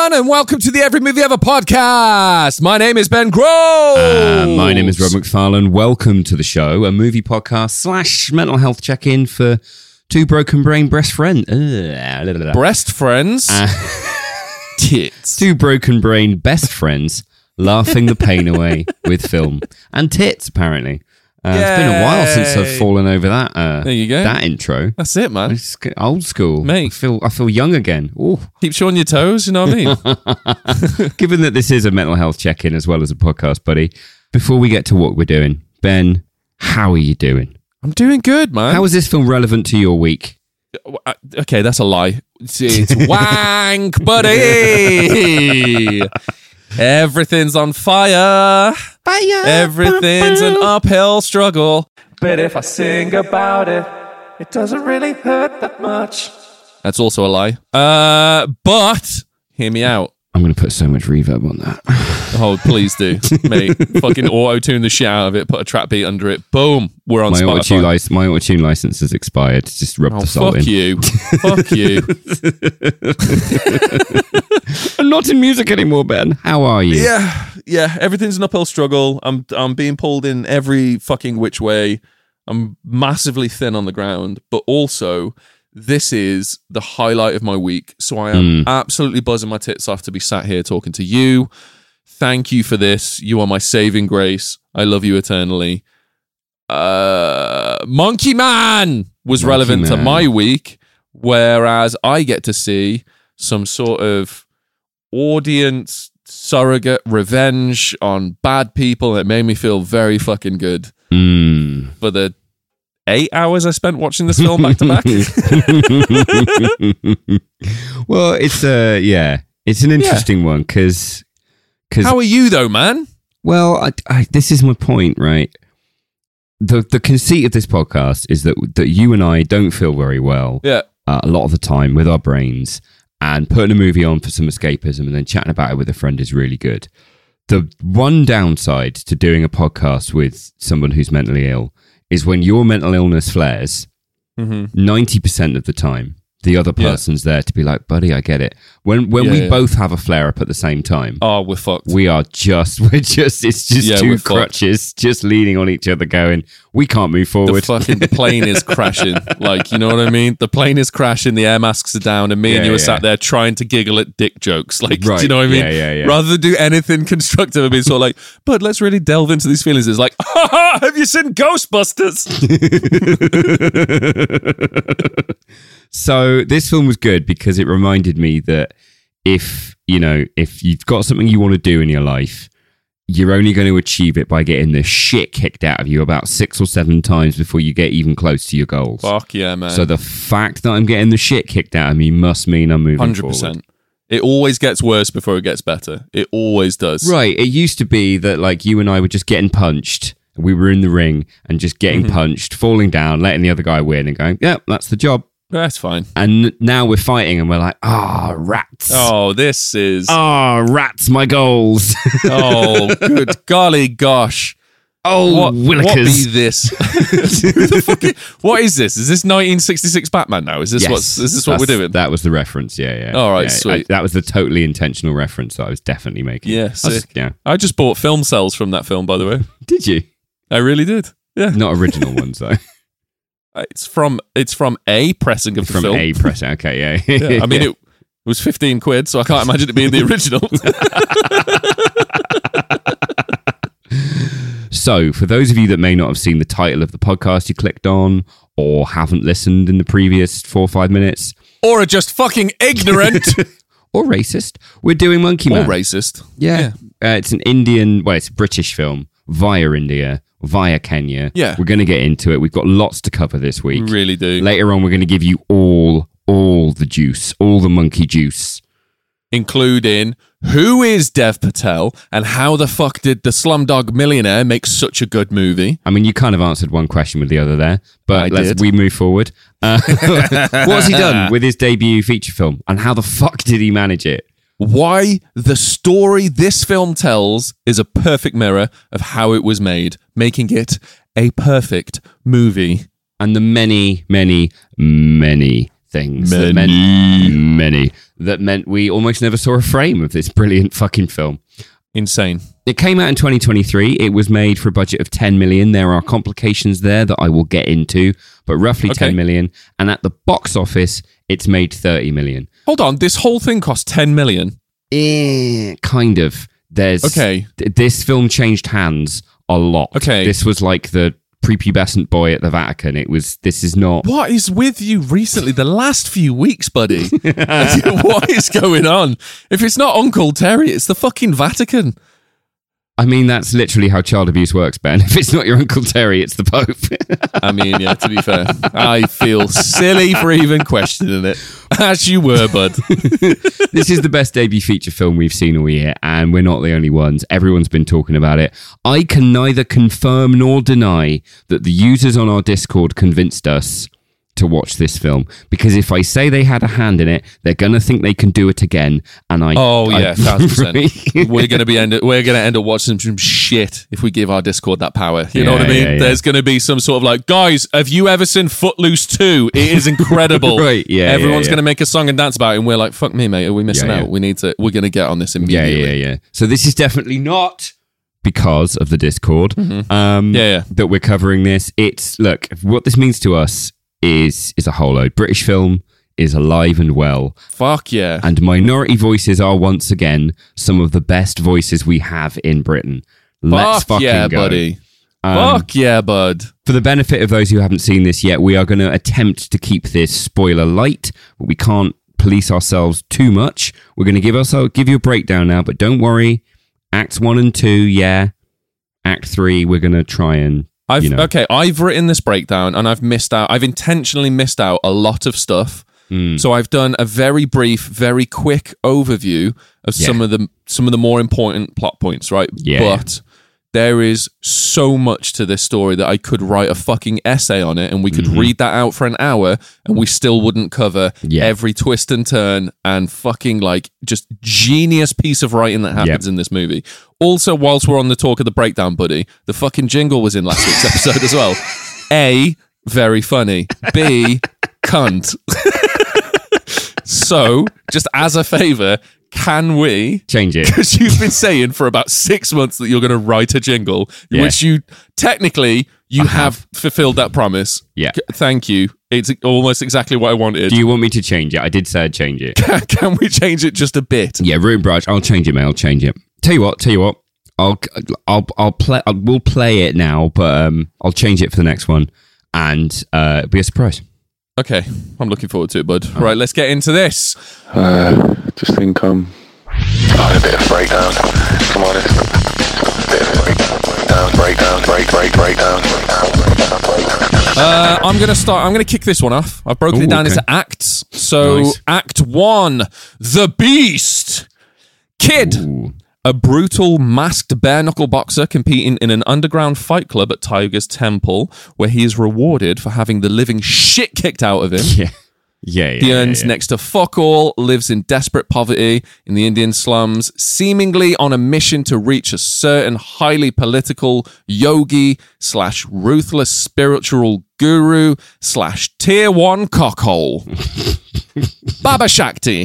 everyone, and welcome to the Every Movie Ever podcast. My name is Ben Grove. My name is Rob McFarlane. Welcome to the show, a movie podcast / mental health check-in for two broken brain breast friends. Breast friends? Tits. Two broken brain best friends laughing the pain away with film. And tits, apparently. It's been a while since I've fallen over that. There you go. That intro. That's it, man. It's old school. Mate. I feel young again. Ooh. Keeps you on your toes, you know what I mean? Given that this is a mental health check-in as well as a podcast, buddy, before we get to what we're doing, Ben, how are you doing? I'm doing good, man. How is this film relevant to your week? Okay, that's a lie. It's wank, buddy. Everything's on fire. Everything's an uphill struggle. But if I sing about it, it doesn't really hurt that much. That's also a lie. But hear me out. I'm going to put so much reverb on that. Oh, please do, mate. Fucking auto-tune the shit out of it. Put a trap beat under it. Boom. We're on Spotify. My auto-tune license has expired. Just rub the salt in. Fuck you. I'm not in music anymore, Ben. How are you? Yeah. Everything's an uphill struggle. I'm being pulled in every fucking which way. I'm massively thin on the ground, but also this is the highlight of my week. So I am absolutely buzzing my tits off to be sat here talking to you. Thank you for this. You are my saving grace. I love you eternally. Monkey Man was relevant to my week, whereas I get to see some sort of audience surrogate revenge on bad people. It made me feel very fucking good for the 8 hours I spent watching this film back to back. Well, it's an interesting one because how are you though, man? Well, this is my point, right? The conceit of this podcast is that you and I don't feel very well a lot of the time with our brains, and putting a movie on for some escapism and then chatting about it with a friend is really good. The one downside to doing a podcast with someone who's mentally ill is when your mental illness flares, 90% of the time, the other person's there to be like, buddy, I get it. When we both have a flare up at the same time, we're fucked. It's just two crutches just leaning on each other going, we can't move forward. The plane is crashing. Like, you know what I mean? The plane is crashing, the air masks are down, and me and you are sat there trying to giggle at dick jokes. Like, do you know what I mean? Yeah. Rather than do anything constructive and be sort of like, but let's really delve into these feelings. It's like, have you seen Ghostbusters? So this film was good because it reminded me that if you've got something you want to do in your life, you're only going to achieve it by getting the shit kicked out of you about 6 or 7 times before you get even close to your goals. Fuck yeah, man. So the fact that I'm getting the shit kicked out of me must mean I'm moving 100%. Forward. It always gets worse before it gets better. It always does. Right. It used to be that like you and I were just getting punched. We were in the ring and just getting punched, falling down, letting the other guy win and going, yeah, that's the job. That's fine. And now we're fighting and we're like, rats. Oh, this is... rats, my goals. Oh, good golly gosh. Oh, Willikers. What be this? What is this? Is this 1966 Batman now? Is this what we're doing? That was the reference, yeah. All right, sweet. That was the totally intentional reference that I was definitely making. Yeah, I just bought film cells from that film, by the way. Did you? I really did, yeah. Not original ones, though. It's from a pressing of the film. From a pressing, okay, yeah. I mean, it was 15 quid, so I can't imagine it being the original. So, for those of you that may not have seen the title of the podcast you clicked on, or haven't listened in the previous 4 or 5 minutes, or are just fucking ignorant, or racist, we're doing Monkey Man. Or racist. Yeah. It's an it's a British film via India, via Kenya. Yeah. We're going to get into it. We've got lots to cover this week. We really do. Later on, we're going to give you all the juice, all the monkey juice. Including who is Dev Patel and how the fuck did the Slumdog Millionaire make such a good movie? I mean, you kind of answered one question with the other there, but we move forward. What's he done with his debut feature film and how the fuck did he manage it? Why the story this film tells is a perfect mirror of how it was made, making it a perfect movie. And the many, many, many things. Many. That meant we almost never saw a frame of this brilliant fucking film. Insane. It came out in 2023. It was made for a budget of 10 million. There are complications there that I will get into, but roughly 10 million. And at the box office, it's made 30 million. Hold on, this whole thing cost 10 million? Kind of. This film changed hands a lot. Okay. This was like the prepubescent boy at the Vatican. This is not... What is with you recently, the last few weeks, buddy? What is going on? If it's not Uncle Terry, it's the fucking Vatican. I mean, that's literally how child abuse works, Ben. If it's not your Uncle Terry, it's the Pope. I mean, yeah, to be fair, I feel silly for even questioning it. As you were, bud. This is the best debut feature film we've seen all year, and we're not the only ones. Everyone's been talking about it. I can neither confirm nor deny that the users on our Discord convinced us to watch this film, because if I say they had a hand in it, they're gonna think they can do it again. And 1,000%. We're gonna end up watching some shit if we give our Discord that power. You know what I mean? Yeah. There's gonna be some sort of like, guys, have you ever seen Footloose 2? It is incredible. Right? Yeah. Everyone's gonna make a song and dance about it, and we're like, fuck me, mate. Are we missing out? We're gonna get on this immediately. Yeah. So this is definitely not because of the Discord. That we're covering this. Look, what this means to us is a whole load. British film is alive and well. Fuck yeah. And minority voices are once again some of the best voices we have in Britain. Let's fucking go. Buddy. Fuck yeah, bud. For the benefit of those who haven't seen this yet, we are going to attempt to keep this spoiler light, but we can't police ourselves too much. We're going to give you a breakdown now, but don't worry. Acts 1 and 2, yeah. Act 3, we're going to try and I've written this breakdown and I've intentionally missed out a lot of stuff. So I've done a very brief, very quick overview of some of the more important plot points, right? Yeah. But there is so much to this story that I could write a fucking essay on it and we could read that out for an hour and we still wouldn't cover every twist and turn and fucking like just genius piece of writing that happens in this movie. Also, whilst we're on the talk of the breakdown, buddy, the fucking jingle was in last week's episode as well. A, very funny. B, cunt. So, just as a favour, can we change it? Because you've been saying for about 6 months that you're going to write a jingle, which you technically have fulfilled that promise. Yeah. Thank you. It's almost exactly what I wanted. Do you want me to change it? I did say I'd change it. Can we change it just a bit? Yeah, Root and Branch. I'll change it, mate. I'll change it. Tell you what. We'll play it now, but I'll change it for the next one, and it'll be a surprise. Okay, I'm looking forward to it, bud. Right, let's get into this. Just think a bit of breakdown. Come on, it's a bit of breakdown. I'm gonna kick this one off. I've broken it down into acts. So, nice. Act 1, The Beast. Kid. Ooh. A brutal, masked bare-knuckle boxer competing in an underground fight club at Tiger's Temple, where he is rewarded for having the living shit kicked out of him. He earns next to fuck all, lives in desperate poverty in the Indian slums, seemingly on a mission to reach a certain highly political yogi / ruthless spiritual guru / tier 1 cockhole. Baba Shakti.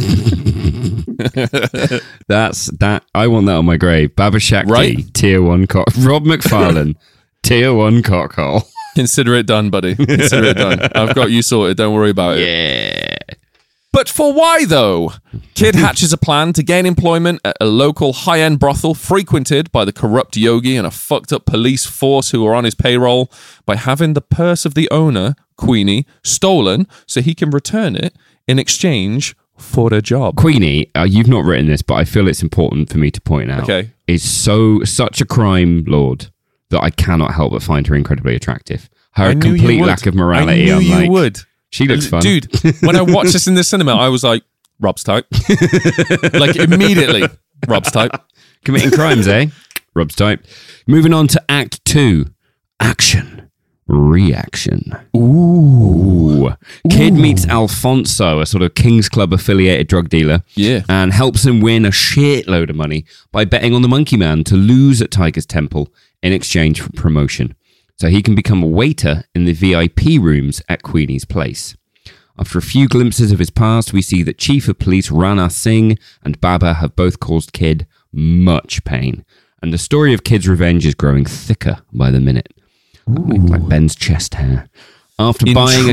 That's that. I want that on my grave. Baba Shakti, right? Tier 1 cock. Rob McFarlane, Tier 1 cockhole. Consider it done, buddy. Consider it done. I've got you sorted. Don't worry about it. Yeah. But for why, though? Kid hatches a plan to gain employment at a local high-end brothel frequented by the corrupt yogi and a fucked-up police force who are on his payroll by having the purse of the owner, Queenie, stolen so he can return it in exchange for a job. Queenie, you've not written this, but I feel it's important for me to point out. Okay. Is such a crime lord that I cannot help but find her incredibly attractive. Her complete lack of morality. I knew you would. She looks fun. Dude, when I watched this in the cinema, I was like, Rob's type. Like, immediately, Rob's type. Committing crimes, eh? Rob's type. Moving on to Act 2. Action. Reaction. Ooh. Kid meets Alfonso, a sort of King's Club affiliated drug dealer, and helps him win a shitload of money by betting on the Monkey Man to lose at Tiger's Temple in exchange for promotion, so he can become a waiter in the VIP rooms at Queenie's place. After a few glimpses of his past, we see that Chief of Police Rana Singh and Baba have both caused Kid much pain. And the story of Kid's revenge is growing thicker by the minute. Like Ben's chest hair. After buying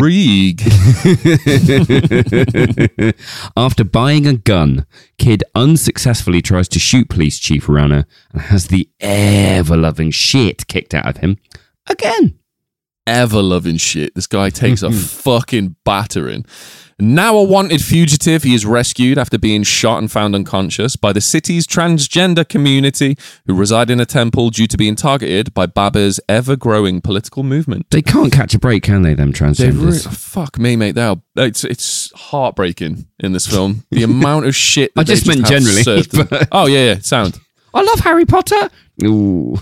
a gun, Kid unsuccessfully tries to shoot Police Chief Rana and has the ever-loving shit kicked out of him again. Ever-loving shit. This guy takes a fucking battering. Now a wanted fugitive, he is rescued after being shot and found unconscious by the city's transgender community who reside in a temple due to being targeted by Baba's ever-growing political movement. They can't catch a break, can they, them transgenders? Fuck me, mate. It's heartbreaking in this film. The amount of shit that I just meant generally. Oh, yeah, sound. I love Harry Potter. Ooh.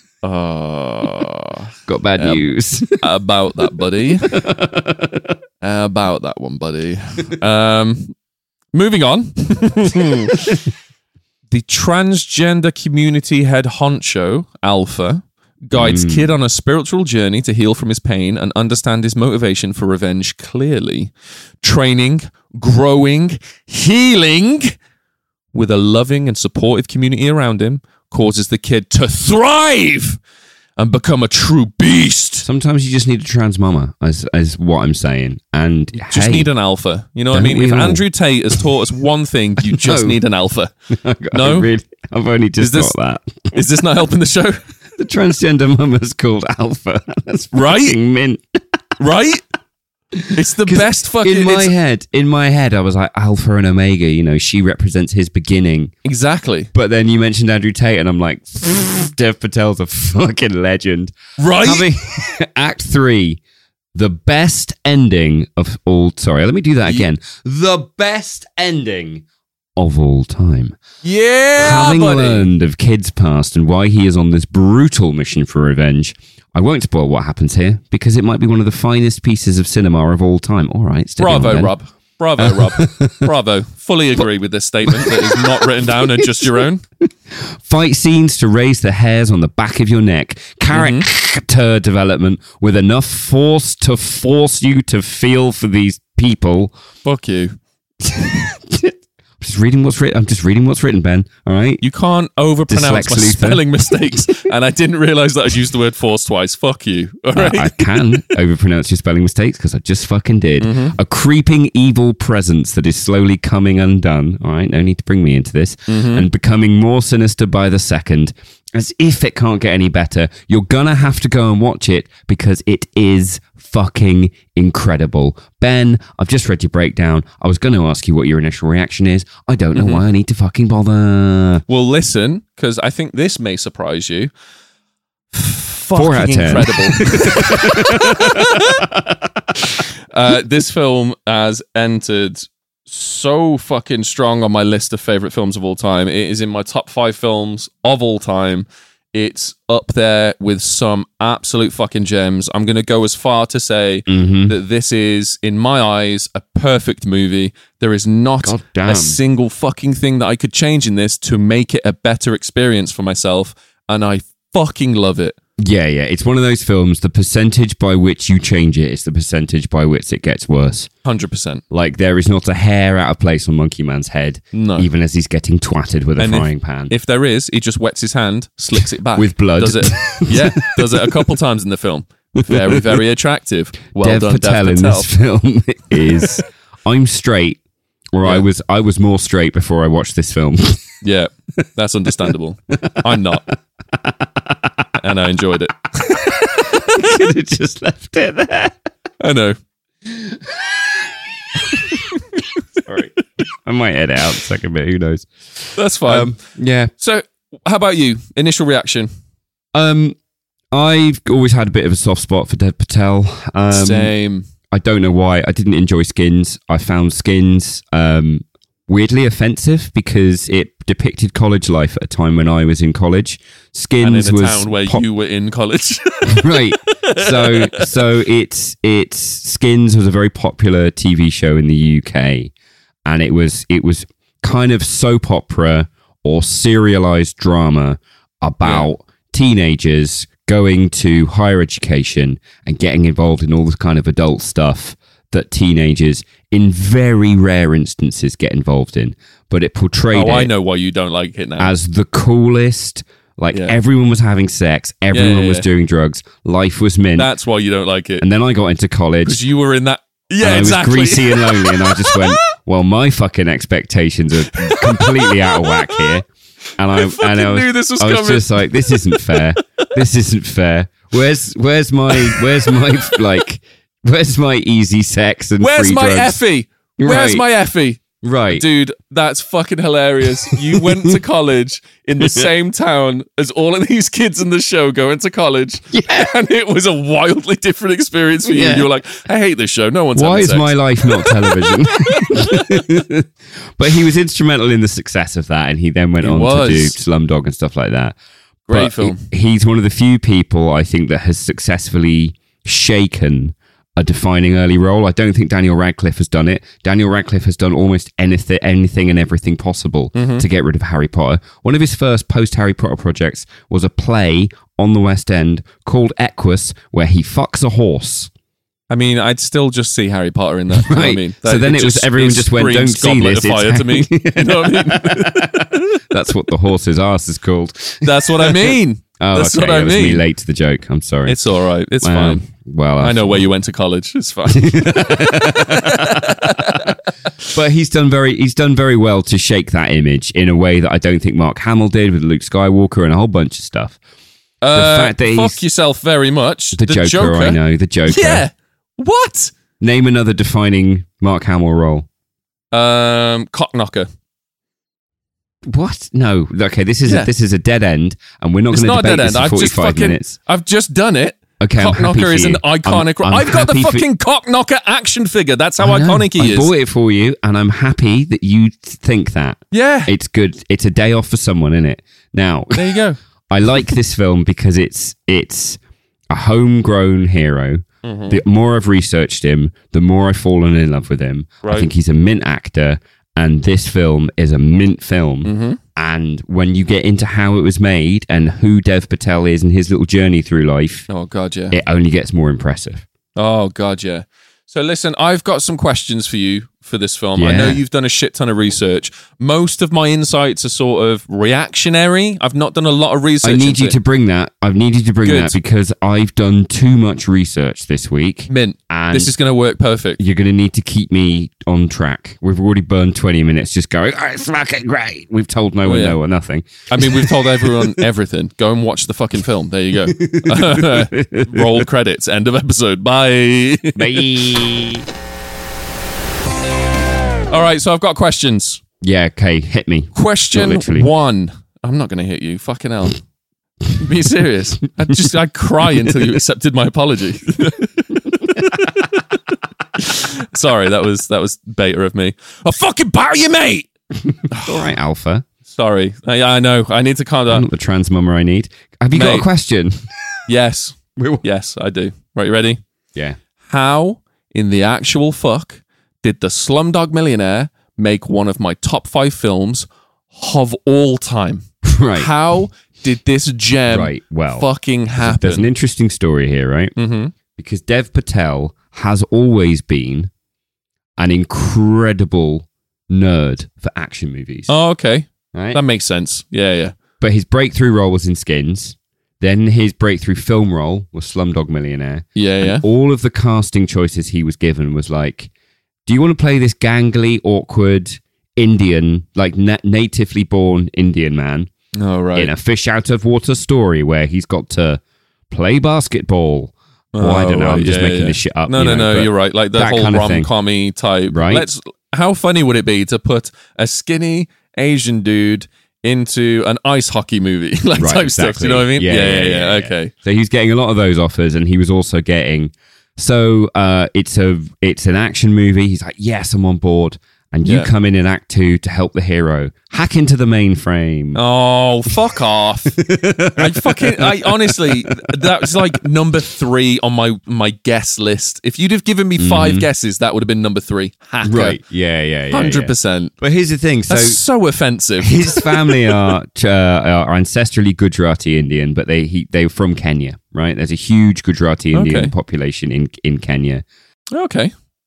Got bad news. About that, buddy. About that one, buddy. Moving on. The transgender community head honcho, Alpha, guides Kid on a spiritual journey to heal from his pain and understand his motivation for revenge clearly. Training, growing, healing with a loving and supportive community around him causes the kid to thrive and become a true beast. Sometimes you just need a trans mama, as what I'm saying. And just need an alpha. You know what I mean? If Andrew Tate has taught us one thing, you just need an alpha. No? I've only just got that. Is this not helping the show? The transgender mama's called Alpha. That's right? Mint. Right? It's the best fucking... In my head, I was like, Alpha and Omega, you know, she represents his beginning. Exactly. But then you mentioned Andrew Tate, and I'm like, Dev Patel's a fucking legend. Right? Having Act 3, the best ending of all... Sorry, let me do that again. The best ending of all time. Yeah, Having learned of Kid's past and why he is on this brutal mission for revenge... I won't spoil what happens here because it might be one of the finest pieces of cinema of all time. All right. Bravo, Rob. Bravo, Rob. Bravo. Fully agree with this statement that is not written down and just your own. Fight scenes to raise the hairs on the back of your neck. Character development with enough force to force you to feel for these people. Fuck you. I'm just reading what's written, Ben. All right. You can't overpronounce my spelling mistakes, and I didn't realize that I'd used the word force twice. Fuck you. All right. I can overpronounce your spelling mistakes because I just fucking did. A creeping evil presence that is slowly coming undone. All right. No need to bring me into this. And becoming more sinister by the second. As if it can't get any better. You're gonna have to go and watch it because it is fucking incredible. Ben, I've just read your breakdown. I was going to ask you what your initial reaction is. I don't know why I need to fucking bother. Well, listen, because I think this may surprise you. 4 out of 10. Incredible. This film has entered so fucking strong on my list of favorite films of all time. It is in my top 5 films of all time. It's up there with some absolute fucking gems. I'm going to go as far to say that this is, in my eyes, a perfect movie. There is not a single fucking thing that I could change in this to make it a better experience for myself. And I fucking love it. Yeah. It's one of those films, the percentage by which you change it is the percentage by which it gets worse. 100%. Like, there is not a hair out of place on Monkey Man's head, even as he's getting twatted with a frying pan. If there is, he just wets his hand, slicks it back. With blood. Does it? Yeah, does it a couple times in the film. Very, very attractive. Well done, Patel. Dev in Patel. this film is, I'm straight, or I was more straight before I watched this film. Yeah, that's understandable. I'm not. And I enjoyed it. You could have just left it there. I know. Sorry. I might edit out the second bit. Who knows? That's fine. Yeah. So, how about you? Initial reaction? I've always had a bit of a soft spot for Dev Patel. Same. I don't know why. I didn't enjoy Skins. I found Skins weirdly offensive because it depicted college life at a time when I was in college. Skins and in a was town where you were in college. Right. So it's Skins was a very popular TV show in the UK, and it was kind of soap opera or serialized drama about teenagers going to higher education and getting involved in all this kind of adult stuff that teenagers, in very rare instances, get involved in. But it portrayed I know why you don't like it now. as the coolest. Like, everyone was having sex, everyone was doing drugs, life was mint. That's why you don't like it. And then I got into college. Because you were in that... Yeah, and exactly. I was greasy and lonely, and I just went, well, my fucking expectations are completely out of whack here. And I knew this was I was coming. just like, this isn't fair. This isn't fair. Where's my easy sex and Where's free my drugs? Effie? Where's my Effie? Right. Dude, that's fucking hilarious. You went to college in the same town as all of these kids in the show going to college. Yeah. And it was a wildly different experience for you. Yeah. You were like, I hate this show. No one's Why having is sex. my life not television? But he was instrumental in the success of that, and he then went on to do Slumdog and stuff like that. Great film. He's one of the few people, I think, that has successfully shaken a defining early role. I don't think Daniel Radcliffe has done it. Daniel Radcliffe has done almost anything and everything possible to get rid of Harry Potter. One of his first post-Harry Potter projects was a play on the West End called Equus, where he fucks a horse. I mean, I'd still just see Harry Potter in that. You know what I mean? So then everyone just went, don't see this. Of fire to me. You know what I mean? That's what the horse's arse is called. That's what I mean. Oh, That's okay. what I It was mean. me late to the joke. I'm sorry. It's all right. It's fine. Well, I know where you went to college. It's fine. But he's done very well to shake that image in a way that I don't think Mark Hamill did with Luke Skywalker and a whole bunch of stuff. The fact that fuck yourself very much. the Joker, I know, the Joker. Yeah. What? Name another defining Mark Hamill role. Cockknocker. What? No. Okay, this is a dead end, and we're not It's going to not a debate dead this end. for 45 minutes. I've just done it. Okay, I'm happy for Cockknocker is you. an iconic. I've got the happy for- fucking Cockknocker action figure. That's how I know. iconic he I is. bought it for you, and I'm happy that you think that. Yeah. It's good. It's a day off for someone, isn't it? Now, There you go. I like this film because it's a homegrown hero. Mm-hmm. The more I've researched him, the more I've fallen in love with him. I Right. think he's a mint actor, and this film is a mint film. Mm-hmm. And when you get into how it was made and who Dev Patel is and his little journey through life, Oh God, yeah. it only gets more impressive. Oh God, yeah. So listen, I've got some questions for you for this film. I Yeah. know you've done a shit ton of research. Most of my insights are sort of reactionary. I've not done a lot of research. I need into you it. to bring that. I need you to bring Good. that because I've done too much research this week. Mint. And This is going to work perfect. you're going to need to keep me on track. We've already burned 20 minutes just going, oh, it's fucking great. We've told no one yeah. no or nothing. I mean, we've told everyone everything. Go and watch the fucking film. There you go. Roll credits. End of episode. Bye. Bye. All right, so I've got questions. Yeah, okay, hit me. Question Not literally. 1. I'm not going to hit you. Fucking hell. Be serious. I'd cry until you accepted my apology. Sorry, that was beta of me. I'll fucking batter you, mate. All right, Alpha. Sorry. I know. I need to calm I'm down. not the trans mummer I need. Have you got Mate. a question? Yes. Yes, I do. Right, you ready? Yeah. How in the actual fuck did the Slumdog Millionaire make one of my top 5 films of all time? Right. How did this gem Right, well, fucking happen? There's an interesting story here, right? Mm-hmm. Because Dev Patel has always been an incredible nerd for action movies. Oh, okay. Right? That makes sense. Yeah, yeah. But his breakthrough role was in Skins. Then his breakthrough film role was Slumdog Millionaire. Yeah, yeah. All of the casting choices he was given was like, do you want to play this gangly, awkward Indian, like natively born Indian man Oh, right. in a fish out of water story where he's got to play basketball? Or I don't know, I'm just making this shit up. No, you know, but you're right. Like the that whole kind of thing. rom-commy type. Right. How funny would it be to put a skinny Asian dude into an ice hockey movie? Like Right, type stuff. Do you know what I mean? Yeah. Okay. So he's getting a lot of those offers, and he was also getting. So it's an action movie. He's like, yes, I'm on board. And you Yeah. come in Act 2 to help the hero hack into the mainframe. Oh, fuck off. I honestly, that was like number 3 on my guess list. If you'd have given me 5 guesses, that would have been number 3. Hacker. Right? Yeah. 100%. But here's the thing. So That's so offensive. his family are ancestrally Gujarati Indian, but they're from Kenya. Right? There's a huge Gujarati Indian Okay. population in Kenya. Okay.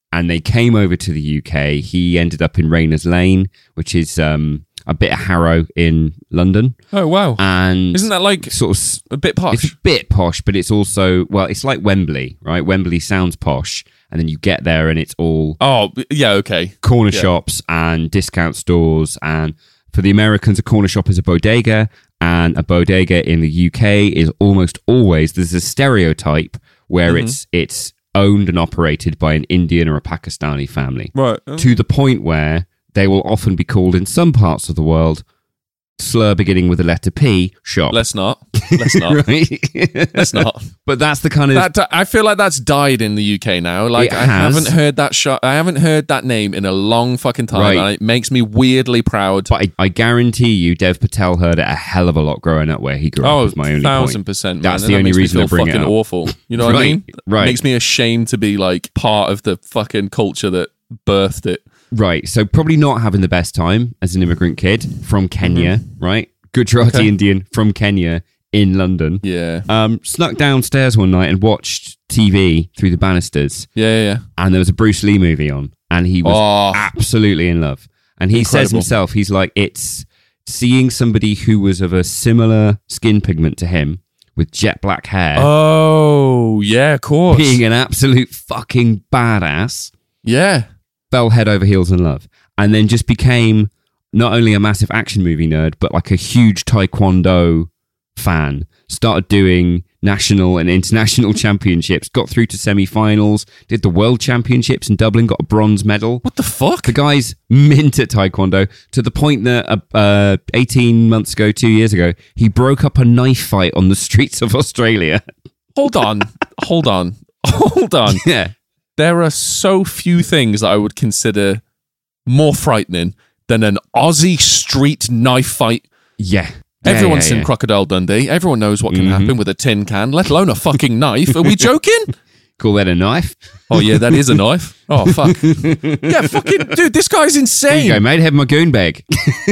and they came over to the UK. He ended up in Rayners Lane, which is a bit of Harrow in London. Oh, wow. And isn't that like sort of a bit posh? It's a bit posh, but it's also, well, it's like Wembley, right? Wembley sounds posh, and then you get there and it's all corner shops and discount stores. And for the Americans, a corner shop is a bodega, and a bodega in the UK is almost always, there's a stereotype where it's owned and operated by an Indian or a Pakistani family. Right. To the point where they will often be called, in some parts of the world, slur beginning with the letter P, shop. Let's not. Right? Let's not. But that's the kind of... I feel like that's died in the UK now. Like, I haven't heard that shop. I haven't heard that name in a long fucking time. Right. And it makes me weirdly proud. But I guarantee you, Dev Patel heard it a hell of a lot growing up where he grew up. Was my only 1,000%. Man. That's the only reason I bring it up. Awful. You know what I mean? Right. It makes me ashamed to be like part of the fucking culture that birthed it. Right, so probably not having the best time as an immigrant kid from Kenya, right? Gujarati Indian from Kenya in London. Yeah. Snuck downstairs one night and watched TV through the banisters. Yeah. And there was a Bruce Lee movie on, and he was absolutely in love. And he says himself, he's like, it's seeing somebody who was of a similar skin pigment to him with jet black hair. Oh, yeah, of course. Being an absolute fucking badass. Yeah. Fell head over heels in love, and then just became not only a massive action movie nerd, but like a huge Taekwondo fan. Started doing national and international championships, got through to semi-finals, did the world championships in Dublin, got a bronze medal. What the fuck? The guy's mint at Taekwondo, to the point that 18 months ago, 2 years ago, he broke up a knife fight on the streets of Australia. Hold on. Yeah. There are so few things that I would consider more frightening than an Aussie street knife fight. Yeah. Everyone's seen Crocodile Dundee. Everyone knows what can happen with a tin can, let alone a fucking knife. Are we joking? Call that a knife? Oh, yeah, that is a knife. Oh, fuck. Yeah, fucking... Dude, this guy's insane. There you go, mate. Have my goon bag.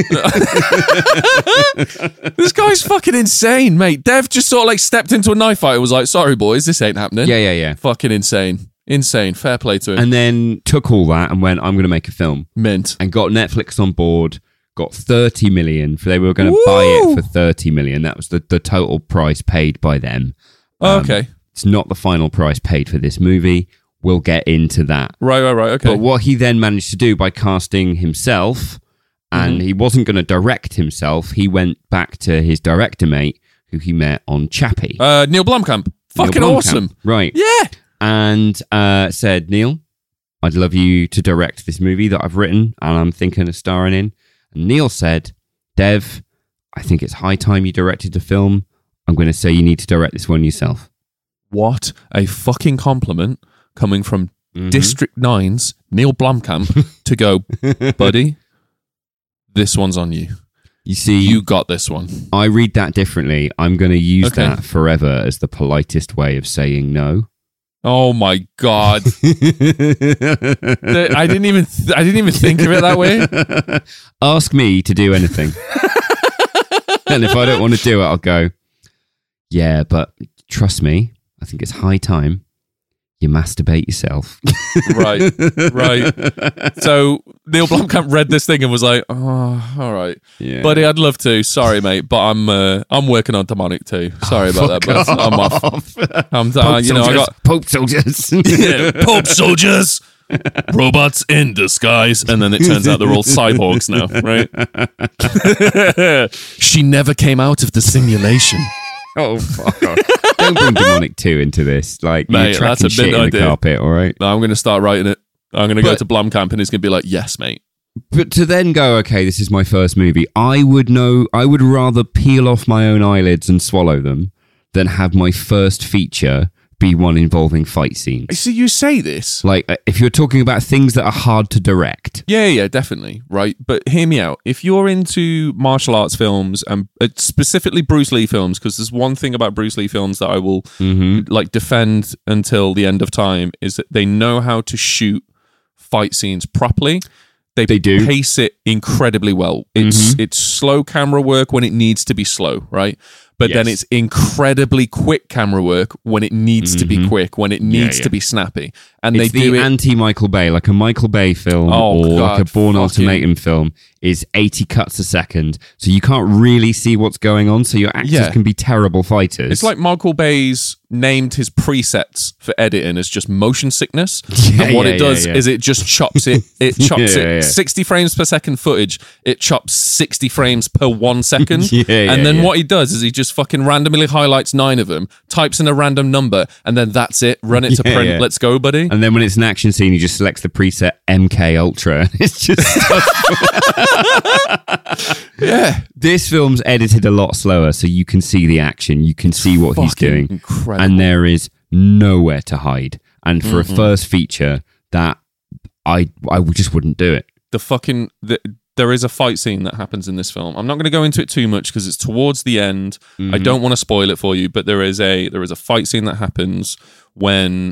This guy's fucking insane, mate. Dev just sort of like stepped into a knife fight and was like, sorry, boys, this ain't happening. Yeah. Fucking insane. Insane. Fair play to him. And then took all that and went, I'm going to make a film. Mint. And got Netflix on board, got 30 million. They were going to buy it for 30 million. That was the total price paid by them. Okay. It's not the final price paid for this movie. We'll get into that. Right. Okay. But what he then managed to do by casting himself, and he wasn't going to direct himself, he went back to his director mate, who he met on Chappie. Neil Blomkamp. Fucking awesome. Right. Yeah. And said, Neil, I'd love you to direct this movie that I've written and I'm thinking of starring in. And Neil said, Dev, I think it's high time you directed the film. I'm going to say you need to direct this one yourself. What a fucking compliment coming from District 9's Neil Blomkamp to go, buddy, this one's on you. You see, you got this one. I read that differently. I'm going to use that forever as the politest way of saying no. Oh my God. I didn't even think of it that way. Ask me to do anything. And if I don't want to do it, I'll go, yeah, but trust me, I think it's high time you masturbate yourself. Right. So Neil Blomkamp read this thing and was like, "Oh, all right, buddy, I'd love to. Sorry, mate, but I'm working on Demonic too. Sorry about that, but I'm off. I got Pope soldiers. Yeah, Pope soldiers." Robots in disguise, and then it turns out they're all cyborgs now, right? She never came out of the simulation. Oh, fuck off. Don't bring Demonic 2 into this. Like, mate, you're tracking shit in the carpet, all right? No, I'm going to start writing it. I'm going to go to Blomkamp and he's going to be like, yes, mate. But to then go, okay, this is my first movie, I would rather peel off my own eyelids and swallow them than have my first feature be one involving fight scenes. So you say this? Like, if you're talking about things that are hard to direct. Yeah, definitely, right? But hear me out. If you're into martial arts films, and specifically Bruce Lee films, because there's one thing about Bruce Lee films that I will like defend until the end of time, is that they know how to shoot fight scenes properly. They do pace it incredibly well. It's slow camera work when it needs to be slow, right? but then it's incredibly quick camera work when it needs to be quick, when it needs to be snappy. And it's they do it anti-Michael Bay, like a Michael Bay film like a Bourne Ultimatum film is 80 cuts a second, so you can't really see what's going on, so your actors can be terrible fighters. It's like Michael Bay's named his presets for editing as just motion sickness, and what it does is it just chops it. It chops it 60 frames per second footage. It chops 60 frames per 1 second, and then what he does is he just fucking randomly highlights 9 of them, types in a random number, and then that's it. Run it to print. Let's go, buddy. And then when it's an action scene, he just selects the preset MK Ultra. It's just This film's edited a lot slower, so you can see the action, you can see what he's doing, incredible. And there is nowhere to hide. And for a first feature, that I just wouldn't do it. There is a fight scene that happens in this film. I'm not going to go into it too much because it's towards the end. I don't want to spoil it for you, but there is a fight scene that happens when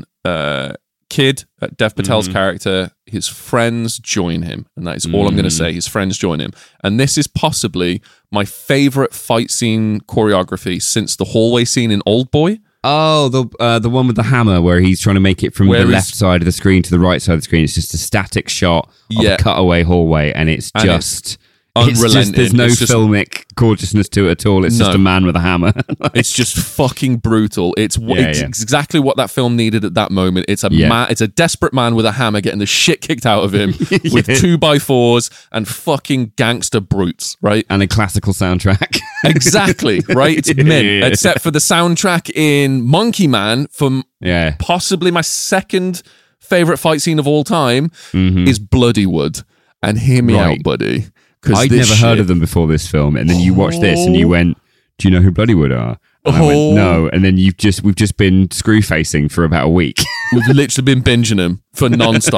Kid, Dev Patel's character, his friends join him, and that is all I'm going to say. His friends join him, and this is possibly my favorite fight scene choreography since the hallway scene in Oldboy. Oh, the one with the hammer where he's trying to make it from the left side of the screen to the right side of the screen. It's just a static shot of a cutaway hallway, and it's just unrelenting. There's no filmic gorgeousness to it at all. It's just a man with a hammer. It's just fucking brutal. It's exactly what that film needed at that moment. It's it's a desperate man with a hammer getting the shit kicked out of him with 2x4s and fucking gangster brutes, right? And a classical soundtrack. Exactly, right? It's mint. Except for the soundtrack in Monkey Man from possibly my second favorite fight scene of all time is Bloodywood. And hear me out, buddy. I'd never heard of them before this film, and then you watched this and you went, "Do you know who Bloodywood are?" And I went, "No." And then we've just been screw facing for about a week. We've literally been binging them for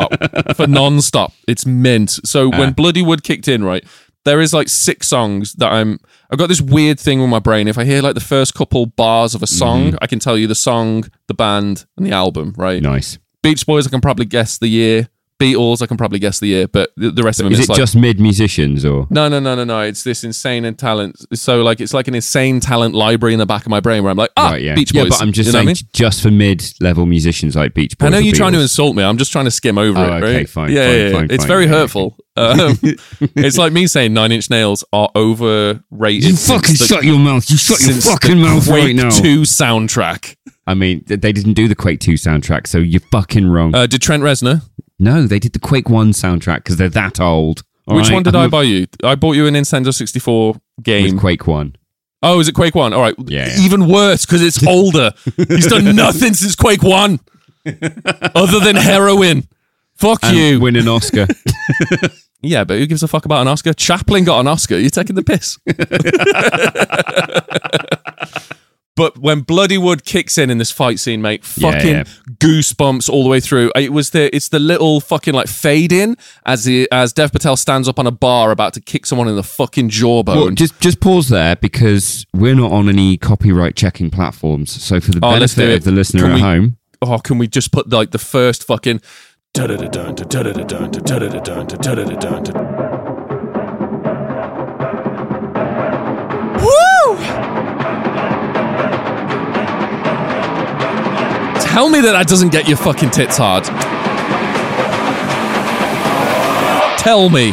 nonstop. It's mint. So when Bloodywood kicked in, right, there is like 6 songs that I've got this weird thing with my brain. If I hear like the first couple bars of a song, I can tell you the song, the band, and the album, right? Nice. Beach Boys, I can probably guess the year. Beatles, I can probably guess the year, but the rest of them is it like, just mid musicians or no? It's this insane and talent. So like it's like an insane talent library in the back of my brain where I'm like, Beach Boys. Yeah, but I'm just saying, just for mid level musicians like Beach Boys. I know you're trying to insult me. I'm just trying to skim over it. Okay, right? Fine. It's very hurtful. It's like me saying 9 Inch Nails are overrated. You fucking shut your mouth. You shut your fucking mouth right now. Quake 2 soundtrack. I mean, they didn't do the Quake 2 soundtrack, so you're fucking wrong. Did Trent Reznor? No, they did the Quake 1 soundtrack because they're that old. Which one did I buy you? I bought you a Nintendo 64 game. With Quake 1. Oh, is it Quake 1? All right. Yeah. Even worse because it's older. He's done nothing since Quake 1 other than heroin. Fuck you. Win an Oscar. Yeah, but who gives a fuck about an Oscar? Chaplin got an Oscar. You're taking the piss. But when Bloodywood kicks in this fight scene, mate, fucking goosebumps all the way through. It's the little fucking like fade in as Dev Patel stands up on a bar about to kick someone in the fucking jawbone. Well, just pause there because we're not on any copyright checking platforms. So for the benefit of the listener at home, can we just put like the first fucking Tell me that doesn't get your fucking tits hard. Tell me.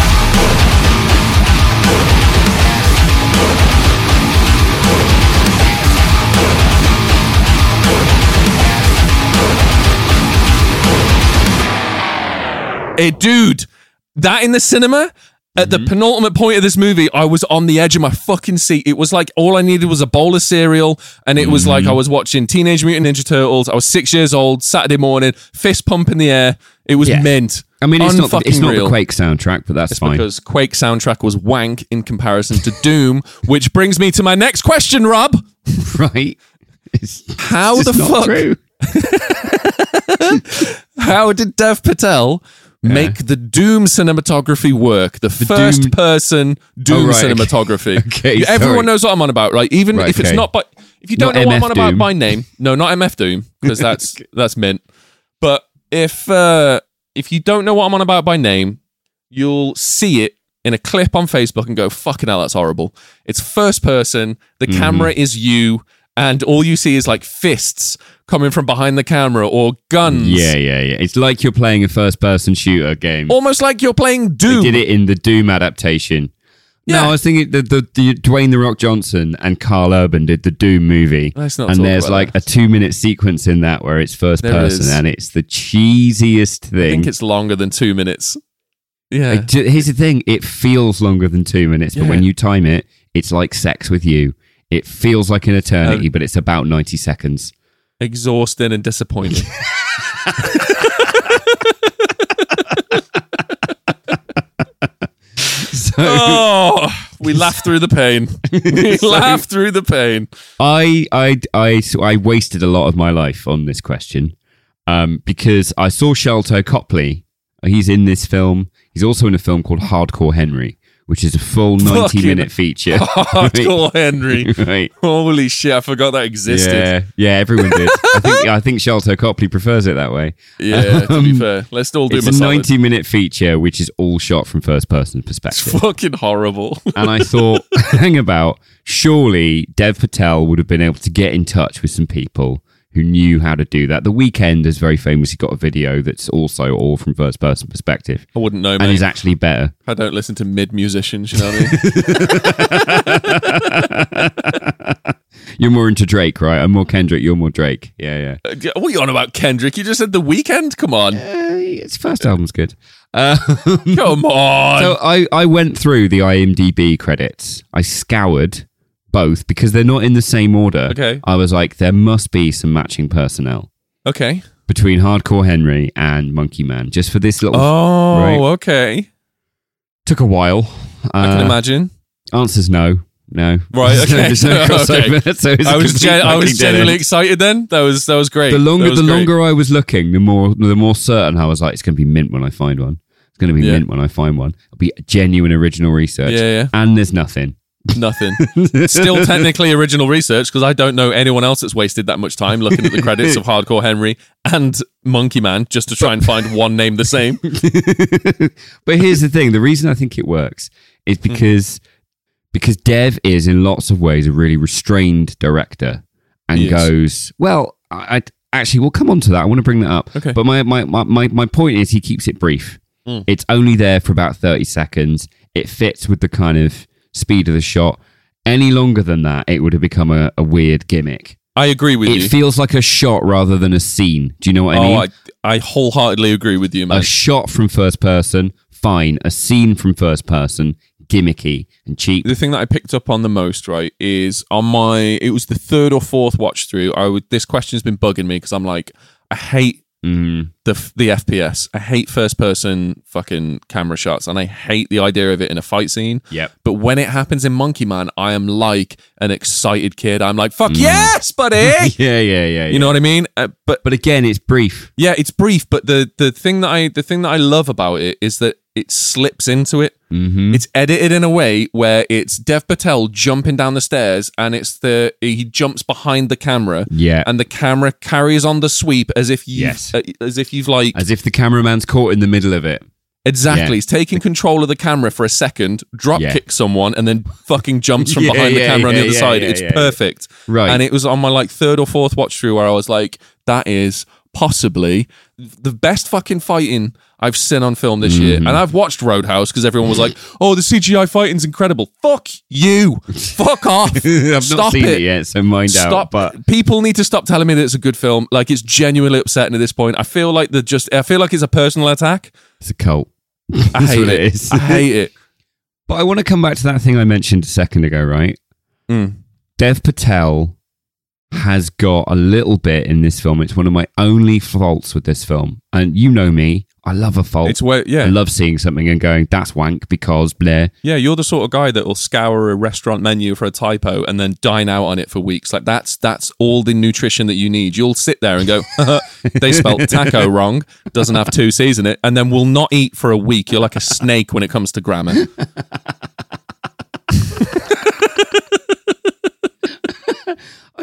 Dude, that in the cinema... At the penultimate point of this movie, I was on the edge of my fucking seat. It was like all I needed was a bowl of cereal, and it was like I was watching Teenage Mutant Ninja Turtles. I was 6 years old, Saturday morning, fist pump in the air. It was mint. I mean, it's not the Quake soundtrack, but that's fine. Because Quake soundtrack was wank in comparison to Doom, which brings me to my next question, Rob. Right. How the fuck? How did Dev Patel make the Doom cinematography work? The first person Doom cinematography. Okay, everyone knows what I'm on about, right? Even if it's not, but if you don't know what I'm on about by name, no, not MF Doom, because that's mint. But if you don't know what I'm on about by name, you'll see it in a clip on Facebook and go, fucking hell, that's horrible. It's first person, the camera is you, and all you see is like fists coming from behind the camera or guns. Yeah. It's like you're playing a first-person shooter game. Almost like you're playing Doom. They did it in the Doom adaptation. Yeah. No, I was thinking the Dwayne The Rock Johnson and Carl Urban did the Doom movie. Let's not and talk there's about like that. a 2-minute sequence in that where it's first There person is. and it's the cheesiest thing. I think it's longer than 2 minutes. Yeah. Here's the thing, it feels longer than 2 minutes, but Yeah. when you time it, it's like sex with you. It feels like an eternity, but it's about 90 seconds. Exhausting and disappointing. So we laugh through the pain. We laugh through the pain. I wasted a lot of my life on this question because I saw Shelto Copley. He's in this film. He's also in a film called Hardcore Henry, which is a full 90-minute feature. Hardcore Henry. Right. Holy shit, I forgot that existed. Yeah, everyone did. I think Shelto Copley prefers it that way. Yeah, to be fair. Let's all do It's my a solid. 90-minute feature, which is all shot from first-person perspective. It's fucking horrible. And I thought, hang about, surely Dev Patel would have been able to get in touch with some people who knew how to do that. The Weeknd has very famously got a video that's also all from first-person perspective. I wouldn't know, And mate. is actually better. I don't listen to mid-musicians, you know what I mean? You're more into Drake, right? I'm more Kendrick, you're more Drake. Yeah. What are you on about, Kendrick? You just said The Weeknd? Come on. Its first album's good. Come on. So I went through the IMDb credits. I scoured both because they're not in the same order. Okay. I was like, there must be some matching personnel Okay. between Hardcore Henry and Monkey Man, just for this little... Oh, right? okay. Took a while. I can imagine. Answer's no. Right, okay. There's no crossover. Okay. So it's I a was complete I was fucking dead genuinely end. excited then. That was great. The That was great. longer I was looking, the more certain I was like, it's going to be mint when I find one. It's going to be mint when I find one. It'll be genuine original research. Yeah. And there's nothing. Nothing. Still technically original research because I don't know anyone else that's wasted that much time looking at the credits of Hardcore Henry and Monkey Man just to try and find one name the same. But here's the thing. The reason I think it works is because Dev is in lots of ways a really restrained director and He is. goes, well, I actually, we'll come on to that. I want to bring that up. Okay. But my point is he keeps it brief. It's only there for about 30 seconds. It fits with the kind of speed of the shot. Any longer than that, it would have become a weird gimmick. I agree with It you. feels like a shot rather than a scene. Do you know what I mean? I wholeheartedly agree with you, man. A shot from first person, fine. A scene from first person, gimmicky and cheap. The thing that I picked up on the most, right, is it was the third or fourth watch through. This question's been bugging me because I'm like, I hate the FPS. I hate first person fucking camera shots, and I hate the idea of it in a fight scene. Yep. But when it happens in Monkey Man, I am like an excited kid. I'm like, fuck yes, buddy. Yeah. You know what I mean? But again, it's brief. yeah, it's brief. But the thing that I love about it is that it slips into it. Mm-hmm. It's edited in a way where it's Dev Patel jumping down the stairs, and he jumps behind the camera. Yeah. And the camera carries on the sweep as if Yes. as if you've like As if the cameraman's caught in the middle of it. exactly. Yeah. He's taking control of the camera for a second, drop kicks someone, and then fucking jumps from behind the camera on the other side. It's perfect. Right. And it was on my like third or fourth watch through where I was like, that is possibly the best fucking fighting I've seen on film this year. And I've watched Roadhouse because everyone was like, oh, the CGI fighting's incredible. Fuck you. Fuck off. I've Stop not seen it yet, so mind Stop. out. But People need to stop telling me that it's a good film. Like, it's genuinely upsetting at this point. I feel like it's a personal attack. it's a cult. I That's hate what it. it is. I hate it. But I want to come back to that thing I mentioned a second ago, right? Dev Patel has got a little bit in this film. It's one of my only faults with this film. And you know me, I love a fault. It's where, I love seeing something and going, that's wank because blah. Yeah, you're the sort of guy that will scour a restaurant menu for a typo and then dine out on it for weeks. Like that's all the nutrition that you need. You'll sit there and go, they spelt taco wrong, doesn't have 2 C's in it, and then will not eat for a week. You're like a snake when it comes to grammar.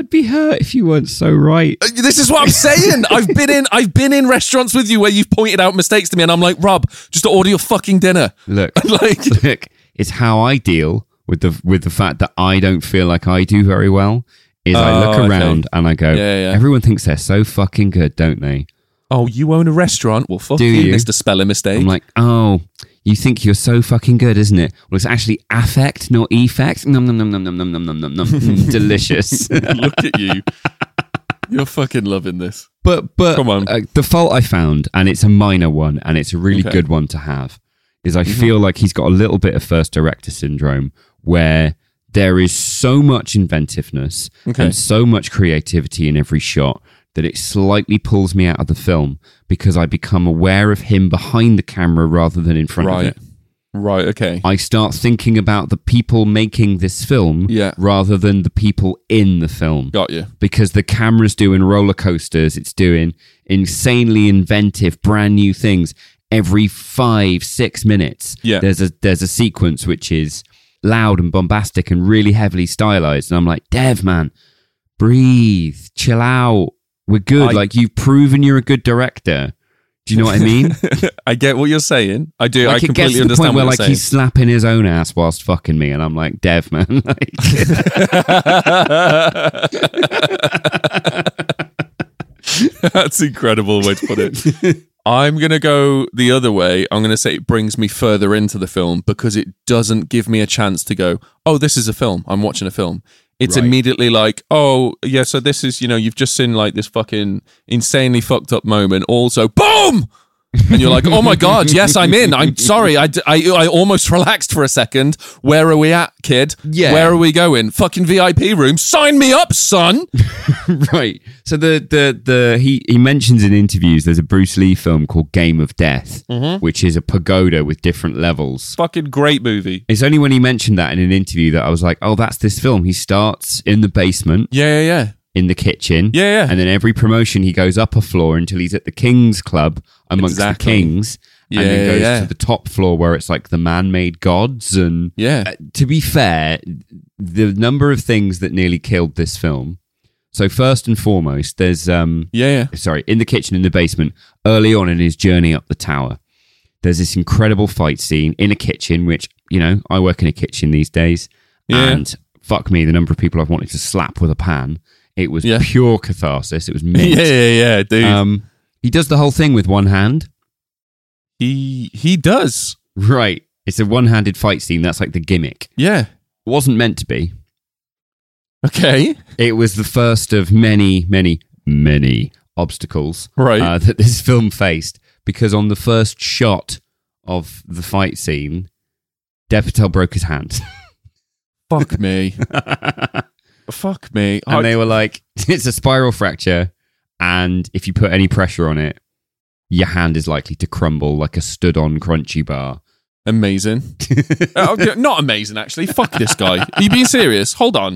I'd be hurt if you weren't so right. This is what I'm saying. I've been in restaurants with you where you've pointed out mistakes to me, and I'm like, Rob, just order your fucking dinner. Look, it's how I deal with the fact that I don't feel like I do very well. Is I look around and I go, everyone thinks they're so fucking good, don't they? Oh, you own a restaurant? Well, fuck you, Mr. Spelling Mistake. I'm like, oh, you think you're so fucking good, isn't it? Well, it's actually affect, not effect. Nom, nom, nom, nom, nom, nom, nom, nom, nom. Delicious. Look at you. You're fucking loving this. But come on. The fault I found, and it's a minor one, and it's a really good one to have, is I feel like he's got a little bit of first director syndrome where there is so much inventiveness and so much creativity in every shot that it slightly pulls me out of the film because I become aware of him behind the camera rather than in front of it. Right, okay. I start thinking about the people making this film rather than the people in the film. Got you. Because the camera's doing roller coasters, it's doing insanely inventive, brand new things. Every 5-6 minutes, there's a sequence which is loud and bombastic and really heavily stylized. And I'm like, Dev, man, breathe, chill out. We're good. Like, you've proven you're a good director. Do you know what I mean? I get what you're saying. I do. Like, I completely understand. It gets to the point where, like, saying. he's slapping his own ass whilst fucking me, and I'm like, Dev, man. That's an incredible way to put it. I'm going to go the other way. I'm going to say it brings me further into the film because it doesn't give me a chance to go, oh, this is a film. I'm watching a film. It's immediately like, oh, yeah, so this is, you've just seen like this fucking insanely fucked up moment. Also, boom! And you're like, oh my God, yes, I'm in. I'm sorry. I almost relaxed for a second. Where are we at, kid? Yeah. Where are we going? Fucking VIP room. Sign me up, son. Right. So he mentions in interviews there's a Bruce Lee film called Game of Death, which is a pagoda with different levels. Fucking great movie. It's only when he mentioned that in an interview that I was like, oh, that's this film. He starts in the basement. Yeah. In the kitchen. Yeah. And then every promotion he goes up a floor until he's at the King's Club amongst the kings. And then goes to the top floor where it's like the man-made gods. And to be fair, the number of things that nearly killed this film. So first and foremost, there's in the kitchen in the basement, early on in his journey up the tower, there's this incredible fight scene in a kitchen, which, I work in a kitchen these days. Yeah. And fuck me, the number of people I've wanted to slap with a pan. It was pure catharsis. It was mint. Yeah, dude. He does the whole thing with one hand. He does. Right. It's a one-handed fight scene. That's like the gimmick. Yeah. It wasn't meant to be. Okay. It was the first of many, many, many obstacles that this film faced. Because on the first shot of the fight scene, Dev Patel broke his hand. Fuck me. Fuck me. And they were like, it's a spiral fracture, and if you put any pressure on it, your hand is likely to crumble like a stood-on crunchy bar. Amazing. Not amazing, actually. Fuck this guy. Are you being serious? Hold on.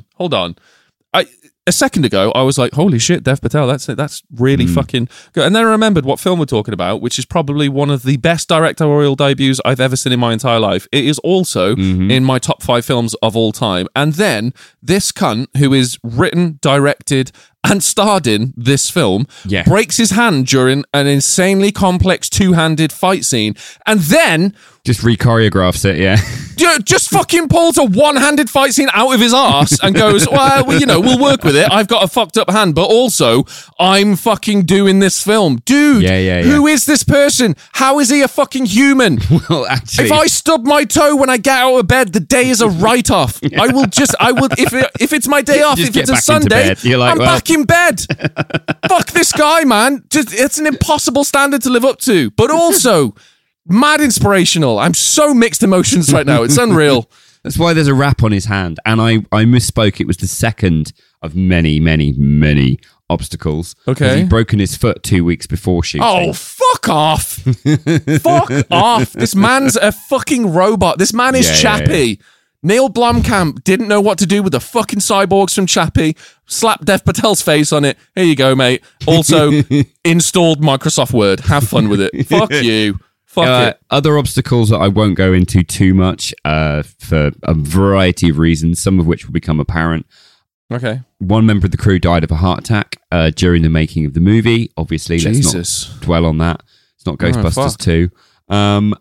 A second ago, I was like, holy shit, Dev Patel, that's really fucking good. And then I remembered what film we're talking about, which is probably one of the best directorial debuts I've ever seen in my entire life. It is also in my top 5 films of all time. And then this cunt, who is written, directed, and starred in this film, breaks his hand during an insanely complex two-handed fight scene, and then just re-choreographs it, just fucking pulls a one-handed fight scene out of his arse and goes, well, we'll work with it. I've got a fucked up hand, but also I'm fucking doing this film. Dude, who is this person? How is he a fucking human? Well, actually, if I stub my toe when I get out of bed, the day is a write-off. I will, if it's my day off, if it's a Sunday, I'm back in bed. Fuck this guy, man. It's an impossible standard to live up to, but also mad inspirational. I'm so mixed emotions right now. It's unreal. That's why there's a wrap on his hand. And I misspoke. It was the second of many, many, many obstacles. Okay. He'd broken his foot 2 weeks before shooting. Oh, fuck off. Fuck off. This man's a fucking robot. This man is Chappie. Neil Blomkamp didn't know what to do with the fucking cyborgs from Chappie. Slapped Dev Patel's face on it. Here you go, mate. Also, installed Microsoft Word. Have fun with it. Fuck you. Fuck it. Other obstacles that I won't go into too much for a variety of reasons, some of which will become apparent. Okay. One member of the crew died of a heart attack during the making of the movie. Obviously, Jesus. let's not dwell on that. It's not Ghostbusters fuck. 2. And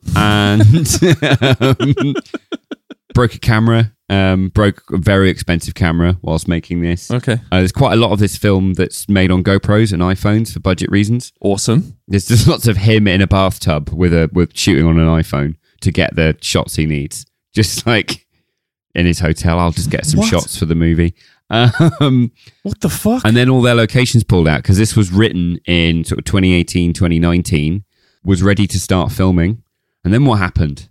broke a camera. Broke a very expensive camera whilst making this. Okay. There's quite a lot of this film that's made on GoPros and iPhones for budget reasons. Awesome. There's just lots of him in a bathtub with shooting on an iPhone to get the shots he needs. Just like in his hotel, I'll just get some shots for the movie. What the fuck? And then all their locations pulled out because this was written in sort of 2018, 2019, was ready to start filming. And then what happened?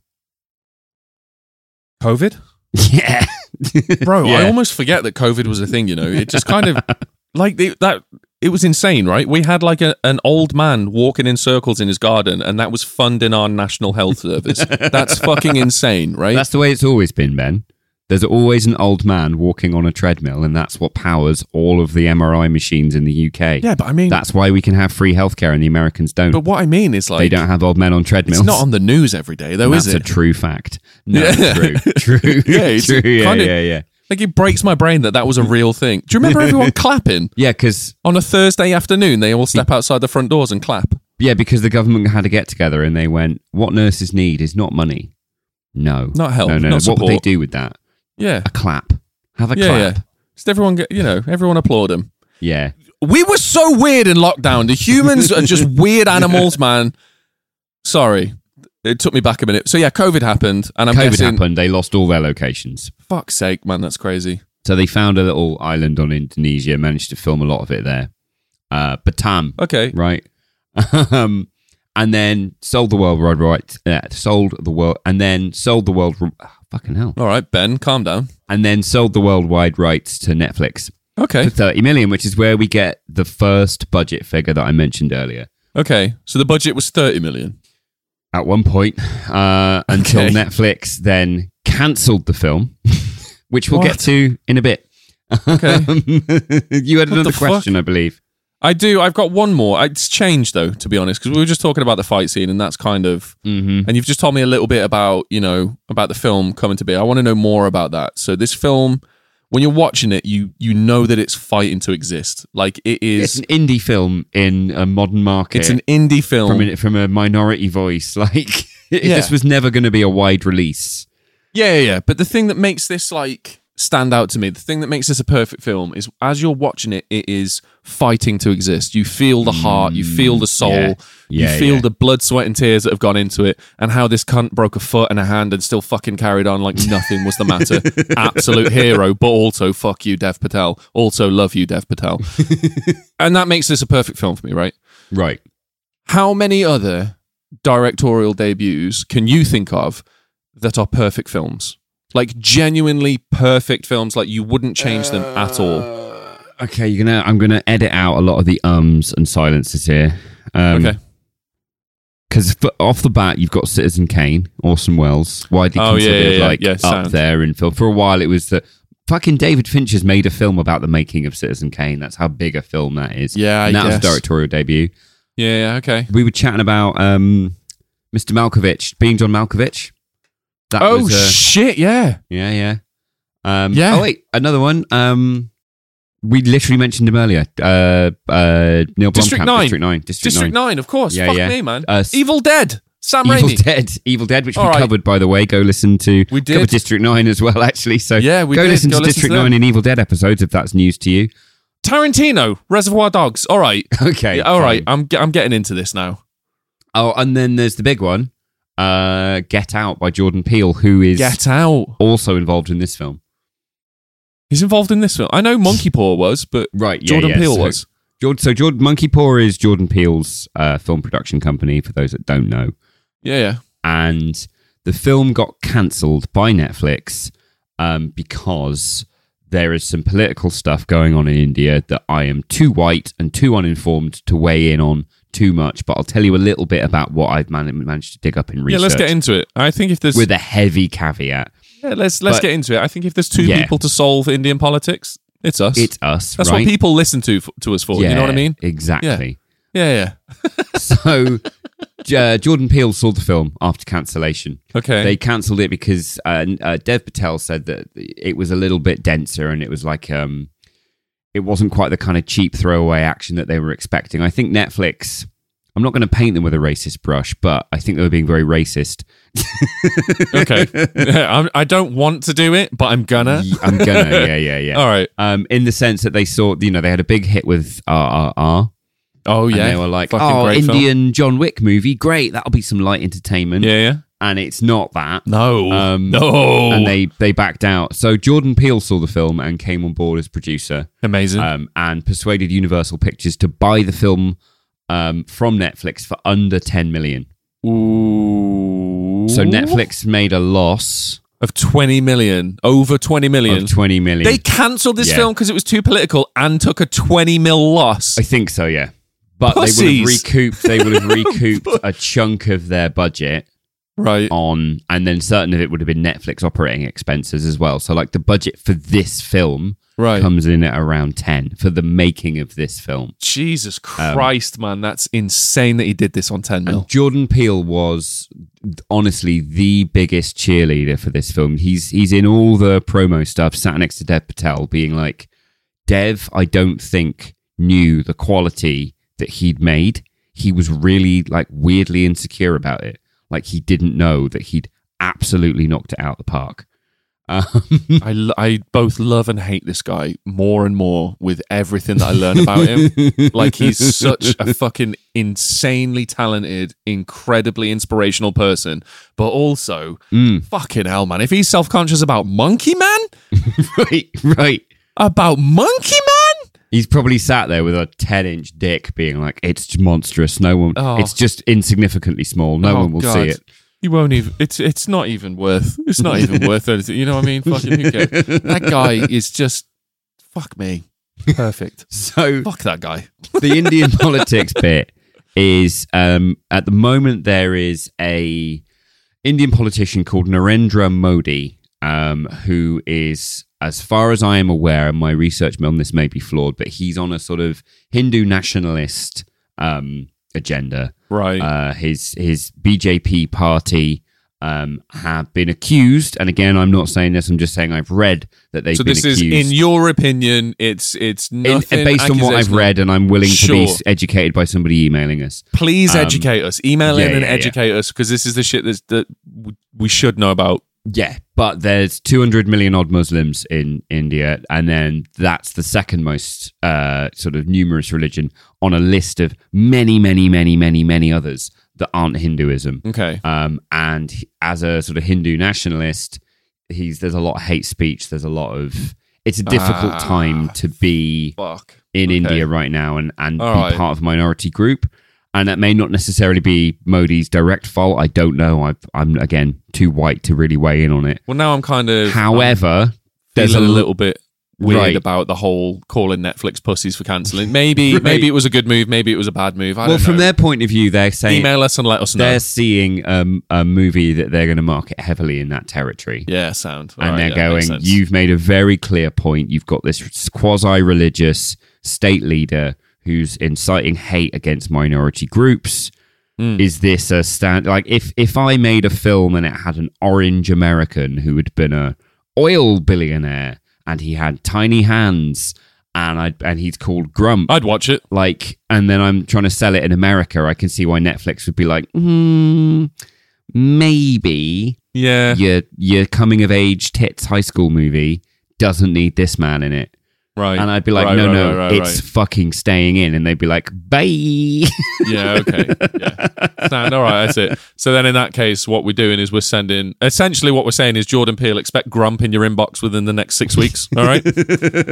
COVID? Yeah. Bro, Yeah. I almost forget that COVID was a thing, you know? It just kind of, like, it was insane, right? We had like an old man walking in circles in his garden, and that was funding our National Health Service. That's fucking insane, right? That's the way it's always been, Ben. There's always an old man walking on a treadmill, and that's what powers all of the MRI machines in the UK. Yeah, but I mean... That's why we can have free healthcare and the Americans don't. But what I mean is, like... They don't have old men on treadmills. It's not on the news every day, though, is it? That's a true fact. No, Yeah. true. Yeah, it's true. yeah. Like, it breaks my brain that was a real thing. Do you remember everyone clapping? Yeah, because... On a Thursday afternoon, they all step outside the front doors and clap. Yeah, because the government had to get together and they went, what nurses need is not money. No. Not help, No. not What would they support. do with that? Yeah. A clap. Have a Yeah. clap. Just everyone, everyone applaud him. Yeah. We were so weird in lockdown. The humans are just weird animals, man. Sorry. It took me back a minute. So yeah, COVID happened, and I'm COVID guessing... happened. They lost all their locations. Fuck's sake, man, that's crazy. So they found a little island on Indonesia, managed to film a lot of it there. Batam, Okay. right? And then sold the worldwide rights. Fucking hell. All right, Ben, calm down. And then sold the worldwide rights to Netflix Okay. for 30 million, which is where we get the first budget figure that I mentioned earlier. Okay. So the budget was 30 million. At one point, until Netflix then cancelled the film, which we'll get to in a bit. Okay. You had another the fuck? question, I believe. I do. I've got one more. It's changed, though, to be honest, because we were just talking about the fight scene, and that's kind of... Mm-hmm. And you've just told me a little bit about, about the film coming to be. I want to know more about that. So this film, when you're watching it, you know that it's fighting to exist. Like, it is... It's an indie film in a modern market. It's an indie film. From a minority voice. Like, this was never going to be a wide release. Yeah. But the thing that makes this, like, stand out to me, the thing that makes this a perfect film is as you're watching it, it is fighting to exist. You feel the heart, you feel the soul, you feel the blood, sweat and tears that have gone into it, and how this cunt broke a foot and a hand and still fucking carried on like nothing was the matter. Absolute hero, but also fuck you, Dev Patel. Also love you, Dev Patel. And that makes this a perfect film for me, right? Right. How many other directorial debuts can you think of that are perfect films? Like genuinely perfect films, like you wouldn't change them at all. Okay, I'm gonna edit out a lot of the ums and silences here. Okay. Because off the bat, you've got Citizen Kane, Orson Welles, widely considered up sound. there in film. For a while, it was that fucking David Fincher's made a film about the making of Citizen Kane. That's how big a film that is. Yeah, and that was a guess. directorial debut. Yeah, okay. We were chatting about Mr. Malkovich, being John Malkovich. That shit, yeah. Yeah. Yeah. Oh, wait, another one. We literally mentioned him earlier. Neil District Blomkamp. 9. District 9, of course. Yeah, Fuck yeah. me, man. Evil Dead. Sam Raimi. Evil Dead, which All we right. covered, by the way. Go listen to... We did. Covered District 9 as well, actually. So Yeah, we go did. listen Go to listen District to them. 9 and Evil Dead episodes if that's news to you. Tarantino. Reservoir Dogs. All right. Okay. Yeah, all fine. right. I'm getting into this now. Oh, and then there's the big one. Get Out by Jordan Peele, who is Get Out. also involved in this film. He's involved in this film. I know Monkey Paw was, but Jordan Peele was. Monkey Paw is Jordan Peele's film production company, for those that don't know. Yeah. And the film got cancelled by Netflix because there is some political stuff going on in India that I am too white and too uninformed to weigh in on too much, but I'll tell you a little bit about what I've managed to dig up in research. Yeah, let's get into it. I think if there's... With a heavy caveat. Yeah, let's get into it. I think if there's two people to solve Indian politics, it's us. It's us, That's right? what people listen to us for. Yeah, You know what I mean? Exactly. Yeah. So Jordan Peele saw the film after cancellation. Okay. They cancelled it because Dev Patel said that it was a little bit denser and it was like it wasn't quite the kind of cheap throwaway action that they were expecting. I think Netflix, I'm not going to paint them with a racist brush, but I think they were being very racist. Okay. I don't want to do it, but I'm gonna. Yeah. All right. In the sense that they saw, they had a big hit with RRR. Oh, yeah. And they were like, great Indian film. John Wick movie. Great. That'll be some light entertainment. Yeah. And it's not that. No. No. And they backed out. So Jordan Peele saw the film and came on board as producer. Amazing. And persuaded Universal Pictures to buy the film from Netflix for under 10 million. Ooh. So Netflix made a loss of 20 million. Over 20 million. Of 20 million. They cancelled this film because it was too political and took a 20 mil loss. I think so, yeah. But they would have recouped a chunk of their budget. Right. And then certain of it would have been Netflix operating expenses as well. So like the budget for this film comes in at around 10 for the making of this film. Jesus Christ, man. That's insane that he did this on 10 mil. Jordan Peele was honestly the biggest cheerleader for this film. He's in all the promo stuff, sat next to Dev Patel being like, Dev, I don't think knew the quality that he'd made. He was really like weirdly insecure about it. Like he didn't know that he'd absolutely knocked it out the park. I both love and hate this guy more and more with everything that I learn about him. Like he's such a fucking insanely talented, incredibly inspirational person, but also fucking hell, man. If he's self-conscious about Monkey Man, right, about Monkey Man. He's probably sat there with a 10-inch dick being like, it's monstrous. No one, it's just insignificantly small. No one will see it. You won't even, it's not even worth anything. You know what I mean? Fucking who cares? That guy is just, fuck me. Perfect. So, fuck that guy. The Indian politics bit is, at the moment, there is a Indian politician called Narendra Modi, who is, as far as I am aware, and my research on this may be flawed, but he's on a sort of Hindu nationalist agenda. Right. His BJP party have been accused, and again, I'm not saying this, I'm just saying I've read that they've been accused. So this is, in your opinion, it's nothing based on what I've read, and I'm willing to be educated by somebody emailing us. Please educate us. Email in and educate us, because this is the shit that we should know about. Yeah, but there's 200 million odd Muslims in India, and then that's the second most sort of numerous religion on a list of many, many, many, many, many others that aren't Hinduism. Okay. And as a sort of Hindu nationalist, there's a lot of hate speech. There's a lot of... It's a difficult time to be in India right now and be part of a minority group. And that may not necessarily be Modi's direct fault. I don't know. I'm again, too white to really weigh in on it. Well, now I'm kind of... However... there's a little bit weird about the whole calling Netflix pussies for cancelling. Maybe it was a good move. Maybe it was a bad move. I don't know. From their point of view, they're saying... email us and let us know. They're seeing a movie that they're going to market heavily in that territory. Yeah, sound. And they're going, you've made a very clear point. You've got this quasi-religious state leader who's inciting hate against minority groups. Is this a stand? Like, if I made a film and it had an orange American who had been a oil billionaire and he had tiny hands and he's called Grump, I'd watch it. Like, and then I'm trying to sell it in America, I can see why Netflix would be like, maybe your coming of age tits high school movie doesn't need this man in it. Right. And I'd be like, no, it's fucking staying in. And they'd be like, bye. Yeah, okay. Yeah. Sound all right, that's it. So then in that case, what we're doing is we're sending... essentially what we're saying is, Jordan Peele, expect Grump in your inbox within the next 6 weeks. All right? At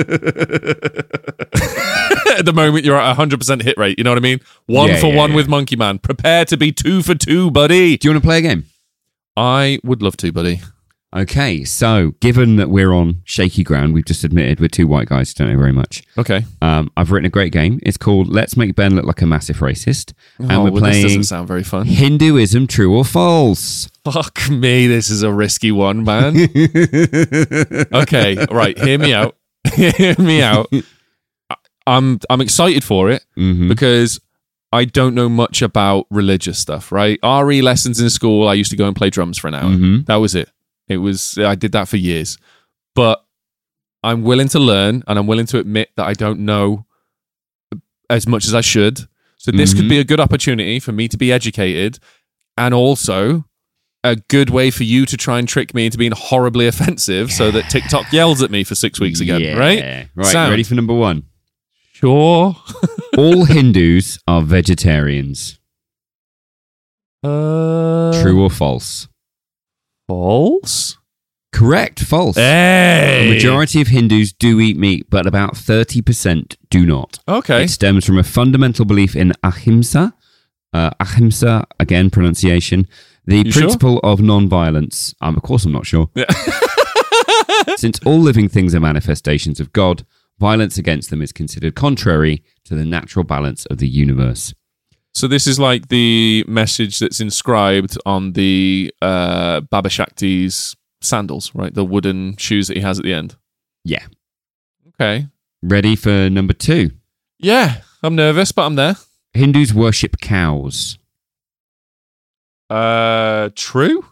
the moment, you're at 100% hit rate. You know what I mean? One for one with Monkey Man. Prepare to be 2 for 2, buddy. Do you want to play a game? I would love to, buddy. Okay, so given that we're on shaky ground, we've just admitted we're two white guys who don't know very much. Okay. I've written a great game. It's called Let's Make Ben Look Like a Massive Racist. And we're playing... this doesn't sound very fun. Hinduism, true or false? Fuck me, this is a risky one, man. Okay, right, hear me out. Hear me out. I'm excited for it because I don't know much about religious stuff, right? RE lessons in school, I used to go and play drums for an hour. That was it. I did that for years. But I'm willing to learn, and I'm willing to admit that I don't know as much as I should. So this could be a good opportunity for me to be educated, and also a good way for you to try and trick me into being horribly offensive so that TikTok yells at me for 6 weeks again, right? Right, Sound. ready for number 1? Sure. All Hindus are vegetarians. True or false? False? Correct, false. Hey! The majority of Hindus do eat meat, but about 30% do not. Okay. It stems from a fundamental belief in ahimsa. Ahimsa, again, pronunciation. The principle of non-violence. Of course I'm not sure. Yeah. Since all living things are manifestations of God, violence against them is considered contrary to the natural balance of the universe. So this is like the message that's inscribed on the Baba Shakti's sandals, right? The wooden shoes that he has at the end. Yeah. Okay. Ready for number 2? Yeah. I'm nervous, but I'm there. Hindus worship cows. True?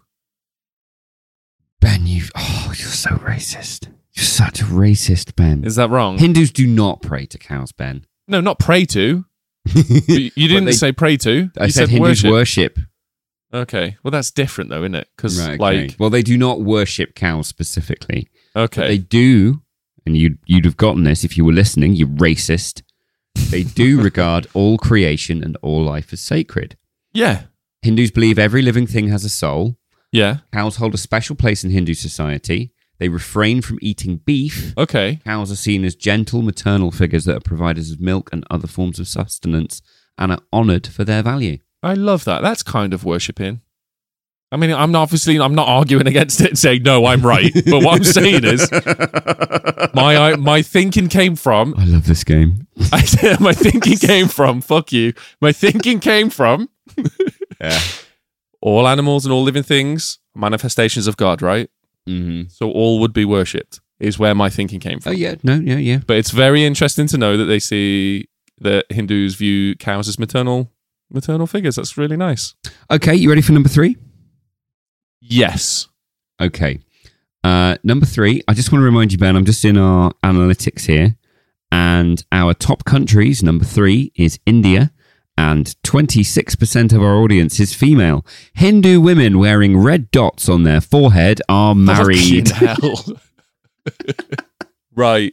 Ben, you're so racist. You're such a racist, Ben. Is that wrong? Hindus do not pray to cows, Ben. No, not pray to. You didn't say pray to. I You said Hindus worship. Okay. Well, that's different though, isn't it? Because well, they do not worship cows specifically. Okay. But they do, and you'd have gotten this if you were listening, you racist. They do regard all creation and all life as sacred. Yeah. Hindus believe every living thing has a soul. Yeah. Cows hold a special place in Hindu society. They refrain from eating beef. Okay. Cows are seen as gentle maternal figures that are providers of milk and other forms of sustenance and are honoured for their value. I love that. That's kind of worshipping. I mean, I'm not arguing against it and saying, no, I'm right. But what I'm saying is, my thinking came from... I love this game. My thinking came from... Fuck you. My thinking came from... Yeah. All animals and all living things, manifestations of God, right? Mm-hmm. So all would be worshipped, is where my thinking came from. Oh, yeah. No, yeah. But it's very interesting to know that they see that Hindus view cows as maternal figures. That's really nice. Okay, you ready for number 3? Yes. Okay. Number 3, I just want to remind you, Ben, I'm just in our analytics here, and our top countries, number 3 is India, and 26% of our audience is female. Hindu women wearing red dots on their forehead are married. Fucking hell. Right.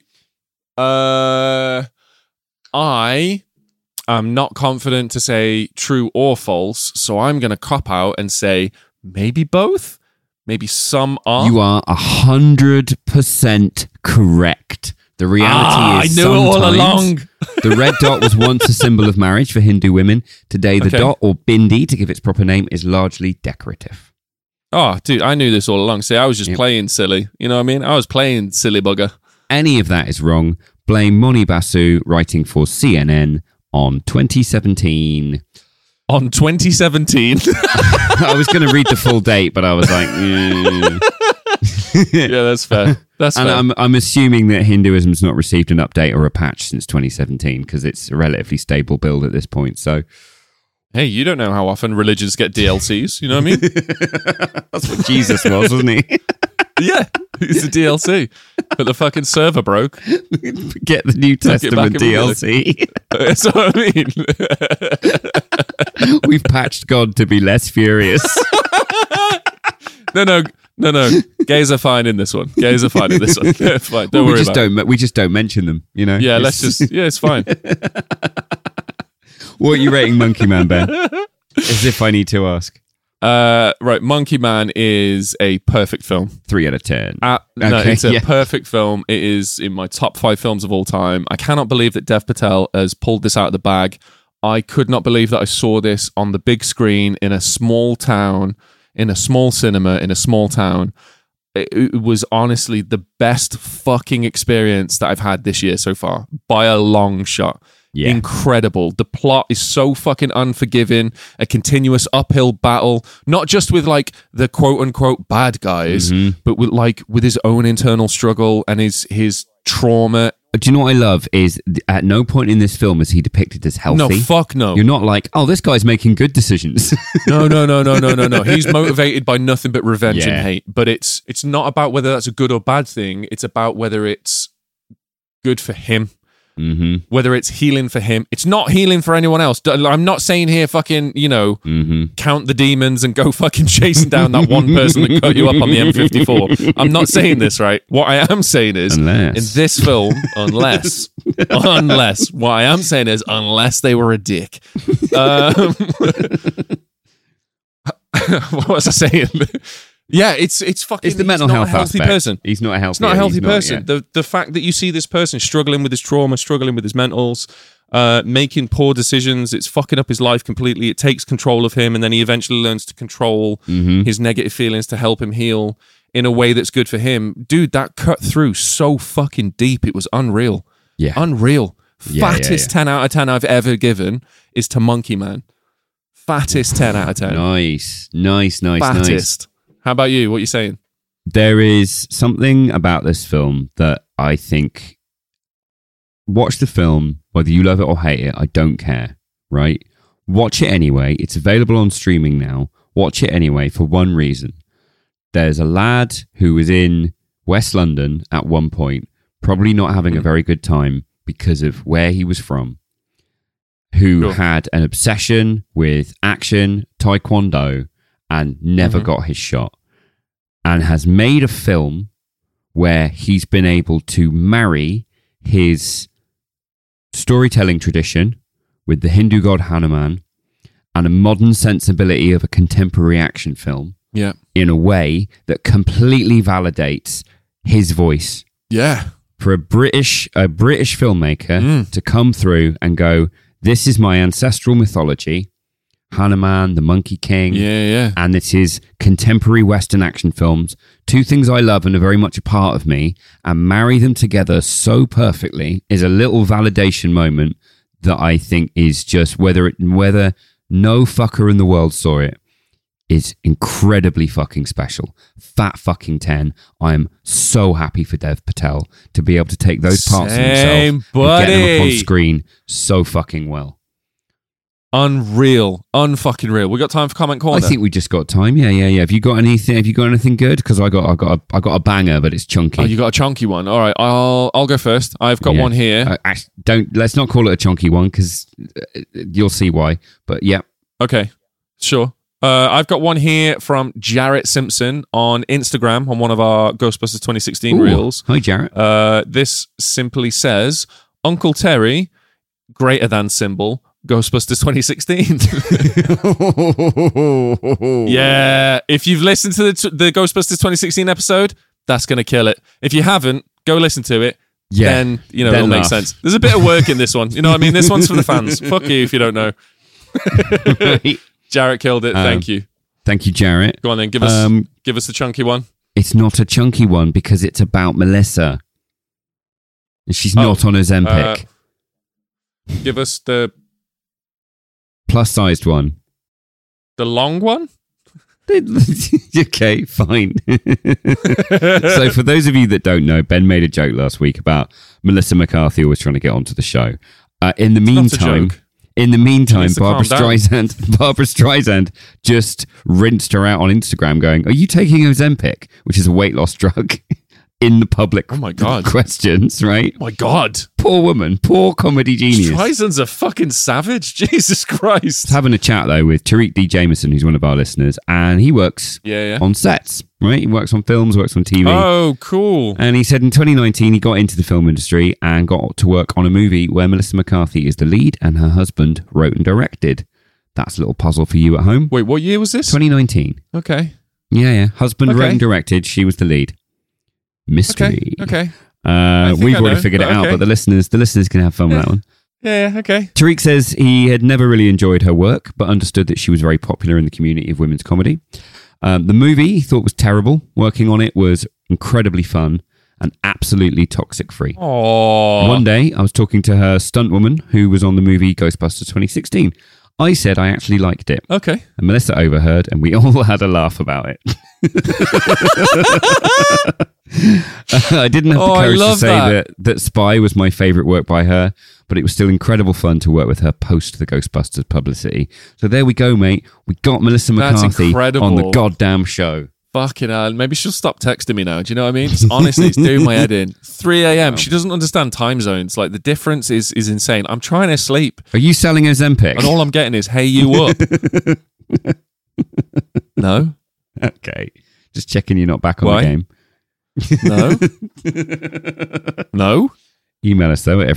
I am not confident to say true or false, so I'm going to cop out and say maybe both. Maybe some are. You are 100% correct. The reality is I knew it all along. The red dot was once a symbol of marriage for Hindu women. Today, the dot, or bindi, to give its proper name, is largely decorative. Oh, dude, I knew this all along. See, I was just playing silly. You know what I mean? I was playing silly bugger. Any of that is wrong. Blame Moni Basu, writing for CNN on 2017. On 2017? I was going to read the full date, but I was like... Yeah, that's fair. That's fair. And I'm assuming that Hinduism's not received an update or a patch since 2017 because it's a relatively stable build at this point. So, hey, you don't know how often religions get DLCs. You know what I mean? That's what Jesus was, wasn't he? Yeah, he's a DLC. But the fucking server broke. Get the New Testament DLC. That's what I mean. We've patched God to be less furious. No. Gays are fine in this one. Gays are fine in this one. They're fine. Don't worry about it. We just don't mention them, you know? Yeah, it's fine. What are you rating Monkey Man, Ben? As if I need to ask. Right, Monkey Man is a perfect film. 3 out of 10. No, it's a perfect film. It is in my top 5 films of all time. I cannot believe that Dev Patel has pulled this out of the bag. I could not believe that I saw this on the big screen in a small town, in a small cinema, in a small town. It was honestly the best fucking experience that I've had this year so far, by a long shot. Yeah. Incredible. The plot is so fucking unforgiving, a continuous uphill battle, not just with like the quote unquote bad guys, but with his own internal struggle and his trauma Do you know what I love is at no point in this film is he depicted as healthy. No, fuck no. You're not like, oh, this guy's making good decisions. No. He's motivated by nothing but revenge and hate. But it's not about whether that's a good or bad thing. It's about whether it's good for him. Mm-hmm. Whether it's healing for him. It's not healing for anyone else. I'm not saying here fucking, count the demons and go fucking chasing down that one person that cut you up on the M54. I'm not saying this, right? What I am saying is, in this film, unless, what I am saying is, unless they were a dick. What was I saying? Yeah, it's fucking. It's the mental health healthy aspect. Person. He's not a healthy. He's not a healthy person. Yeah. The fact that you see this person struggling with his trauma, struggling with his mentals, making poor decisions, it's fucking up his life completely. It takes control of him, and then he eventually learns to control his negative feelings to help him heal in a way that's good for him. Dude, that cut through so fucking deep. It was unreal. Yeah, unreal. Fattest 10 out of 10 I've ever given is to Monkey Man. Fattest 10 out of 10. Nice. Fattest. How about you? What are you saying? There is something about this film that I think, watch the film, whether you love it or hate it, I don't care, right? Watch it anyway. It's available on streaming now. Watch it anyway for one reason. There's a lad who was in West London at one point, probably not having a very good time because of where he was from, who had an obsession with action, taekwondo, and never got his shot, and has made a film where he's been able to marry his storytelling tradition with the Hindu god Hanuman and a modern sensibility of a contemporary action film in a way that completely validates his voice. Yeah. For a British filmmaker to come through and go, this is my ancestral mythology, Hanuman, the Monkey King, and it is contemporary Western action films, two things I love and are very much a part of me, and marry them together so perfectly is a little validation moment that I think is just, whether no fucker in the world saw it, is incredibly fucking special. Fat fucking 10. I'm so happy for Dev Patel to be able to take those parts of himself and get them up on screen so fucking well. Unreal, unfucking real. We got time for comment corner? I think we just got time. Yeah. Have you got anything? Have you got anything good? Because I got a banger, but it's chunky. Oh, you got a chunky one. All right, I'll go first. I've got one here. Let's not call it a chunky one because you'll see why. But yeah. Okay, sure. I've got one here from Jarrett Simpson on Instagram on one of our Ghostbusters 2016 reels. Hi, Jarrett. This simply says, Uncle Terry, greater than symbol, Ghostbusters 2016. Yeah, if you've listened to the Ghostbusters 2016 episode, that's going to kill it. If you haven't, go listen to it. Yeah, then it'll make sense. There's a bit of work in this one. You know what I mean? This one's for the fans. Fuck you if you don't know. Jarrett killed it. Thank you. Thank you, Jarrett. Go on then. Give us the chunky one. It's not a chunky one because it's about Melissa. And she's not on Ozempic. Give us the plus-sized one. The long one? Okay, fine. So for those of you that don't know, Ben made a joke last week about Melissa McCarthy always trying to get onto the show. In the meantime, Barbara Streisand just rinsed her out on Instagram going, are you taking Ozempic? Which is a weight loss drug. In the public questions, right? Oh my God. Poor woman. Poor comedy genius. Streisand's a fucking savage. Jesus Christ. Having a chat, though, with Tariq D. Jameson, who's one of our listeners, and he works on sets, right? He works on films, works on TV. Oh, cool. And he said in 2019, he got into the film industry and got to work on a movie where Melissa McCarthy is the lead and her husband wrote and directed. That's a little puzzle for you at home. Wait, what year was this? 2019. Okay. Yeah. Husband wrote and directed. She was the lead. Mystery. Okay. We've already figured it out, but the listeners can have fun with that one. Yeah, okay. Tariq says he had never really enjoyed her work, but understood that she was very popular in the community of women's comedy. The movie he thought was terrible. Working on it was incredibly fun and absolutely toxic free. Aww. One day, I was talking to her stunt woman who was on the movie Ghostbusters 2016. I said I actually liked it. Okay. And Melissa overheard, and we all had a laugh about it. I didn't have the courage to say that Spy was my favourite work by her, but it was still incredible fun to work with her post the Ghostbusters publicity. So there we go, mate. We got Melissa McCarthy on the goddamn show. Fucking hell. Maybe she'll stop texting me now. Do you know what I mean? Honestly, it's doing my head in. 3 a.m. She doesn't understand time zones. Like, the difference is insane. I'm trying to sleep. Are you selling Ozempic? And all I'm getting is, hey, you up. No? Okay. Just checking you're not back on the game. No. No. Email us though at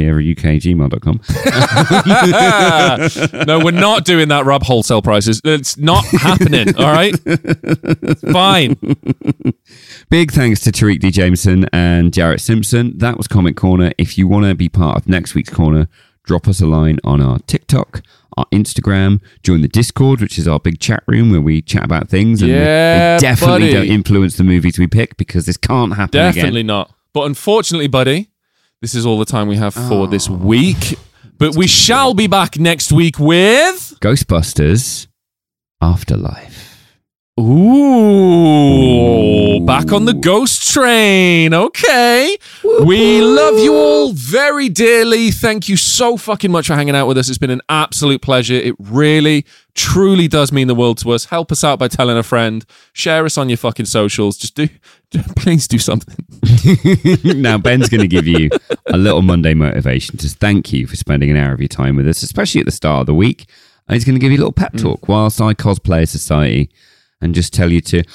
everymovieeveryuk@gmail.com. No, we're not doing that, Rob. Wholesale prices. It's not happening. All right. It's fine. Big thanks to Tariq D. Jameson and Jarrett Simpson. That was Comic Corner. If you want to be part of next week's corner, drop us a line on our TikTok, our Instagram, join the Discord, which is our big chat room where we chat about things. And they definitely don't influence the movies we pick because this can't happen Definitely again. not. But unfortunately, buddy, this is all the time we have for this week. But we shall be back next week with Ghostbusters Afterlife. Ooh, back on the ghost train. Okay. We love you all very dearly. Thank you so fucking much for hanging out with us. It's been an absolute pleasure. It really, truly does mean the world to us. Help us out by telling a friend. Share us on your fucking socials. Please do something. Now, Ben's going to give you a little Monday motivation to thank you for spending an hour of your time with us, especially at the start of the week. And he's going to give you a little pep talk whilst I cosplay Society and just tell you to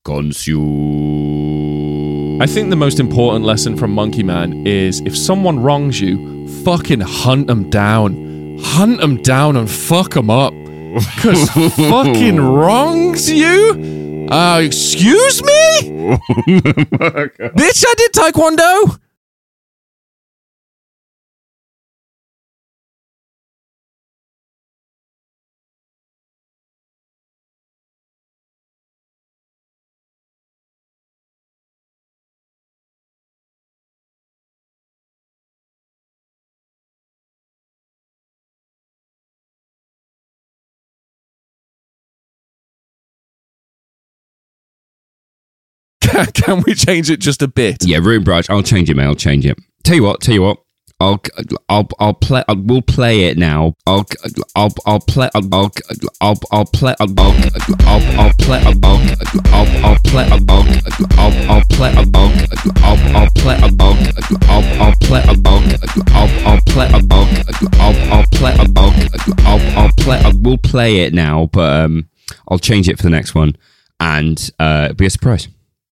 consume. I think the most important lesson from Monkey Man is if someone wrongs you, fucking hunt them down. Hunt them down and fuck them up. Because fucking wrongs you? Excuse me? Bitch, I did Taekwondo. Can we change it just a bit? Yeah, Root and Branch. I'll change it, mate. I'll change it. Tell you what. We'll play it now. I'll play it now, but I'll change it for the next one, and it'll be a surprise.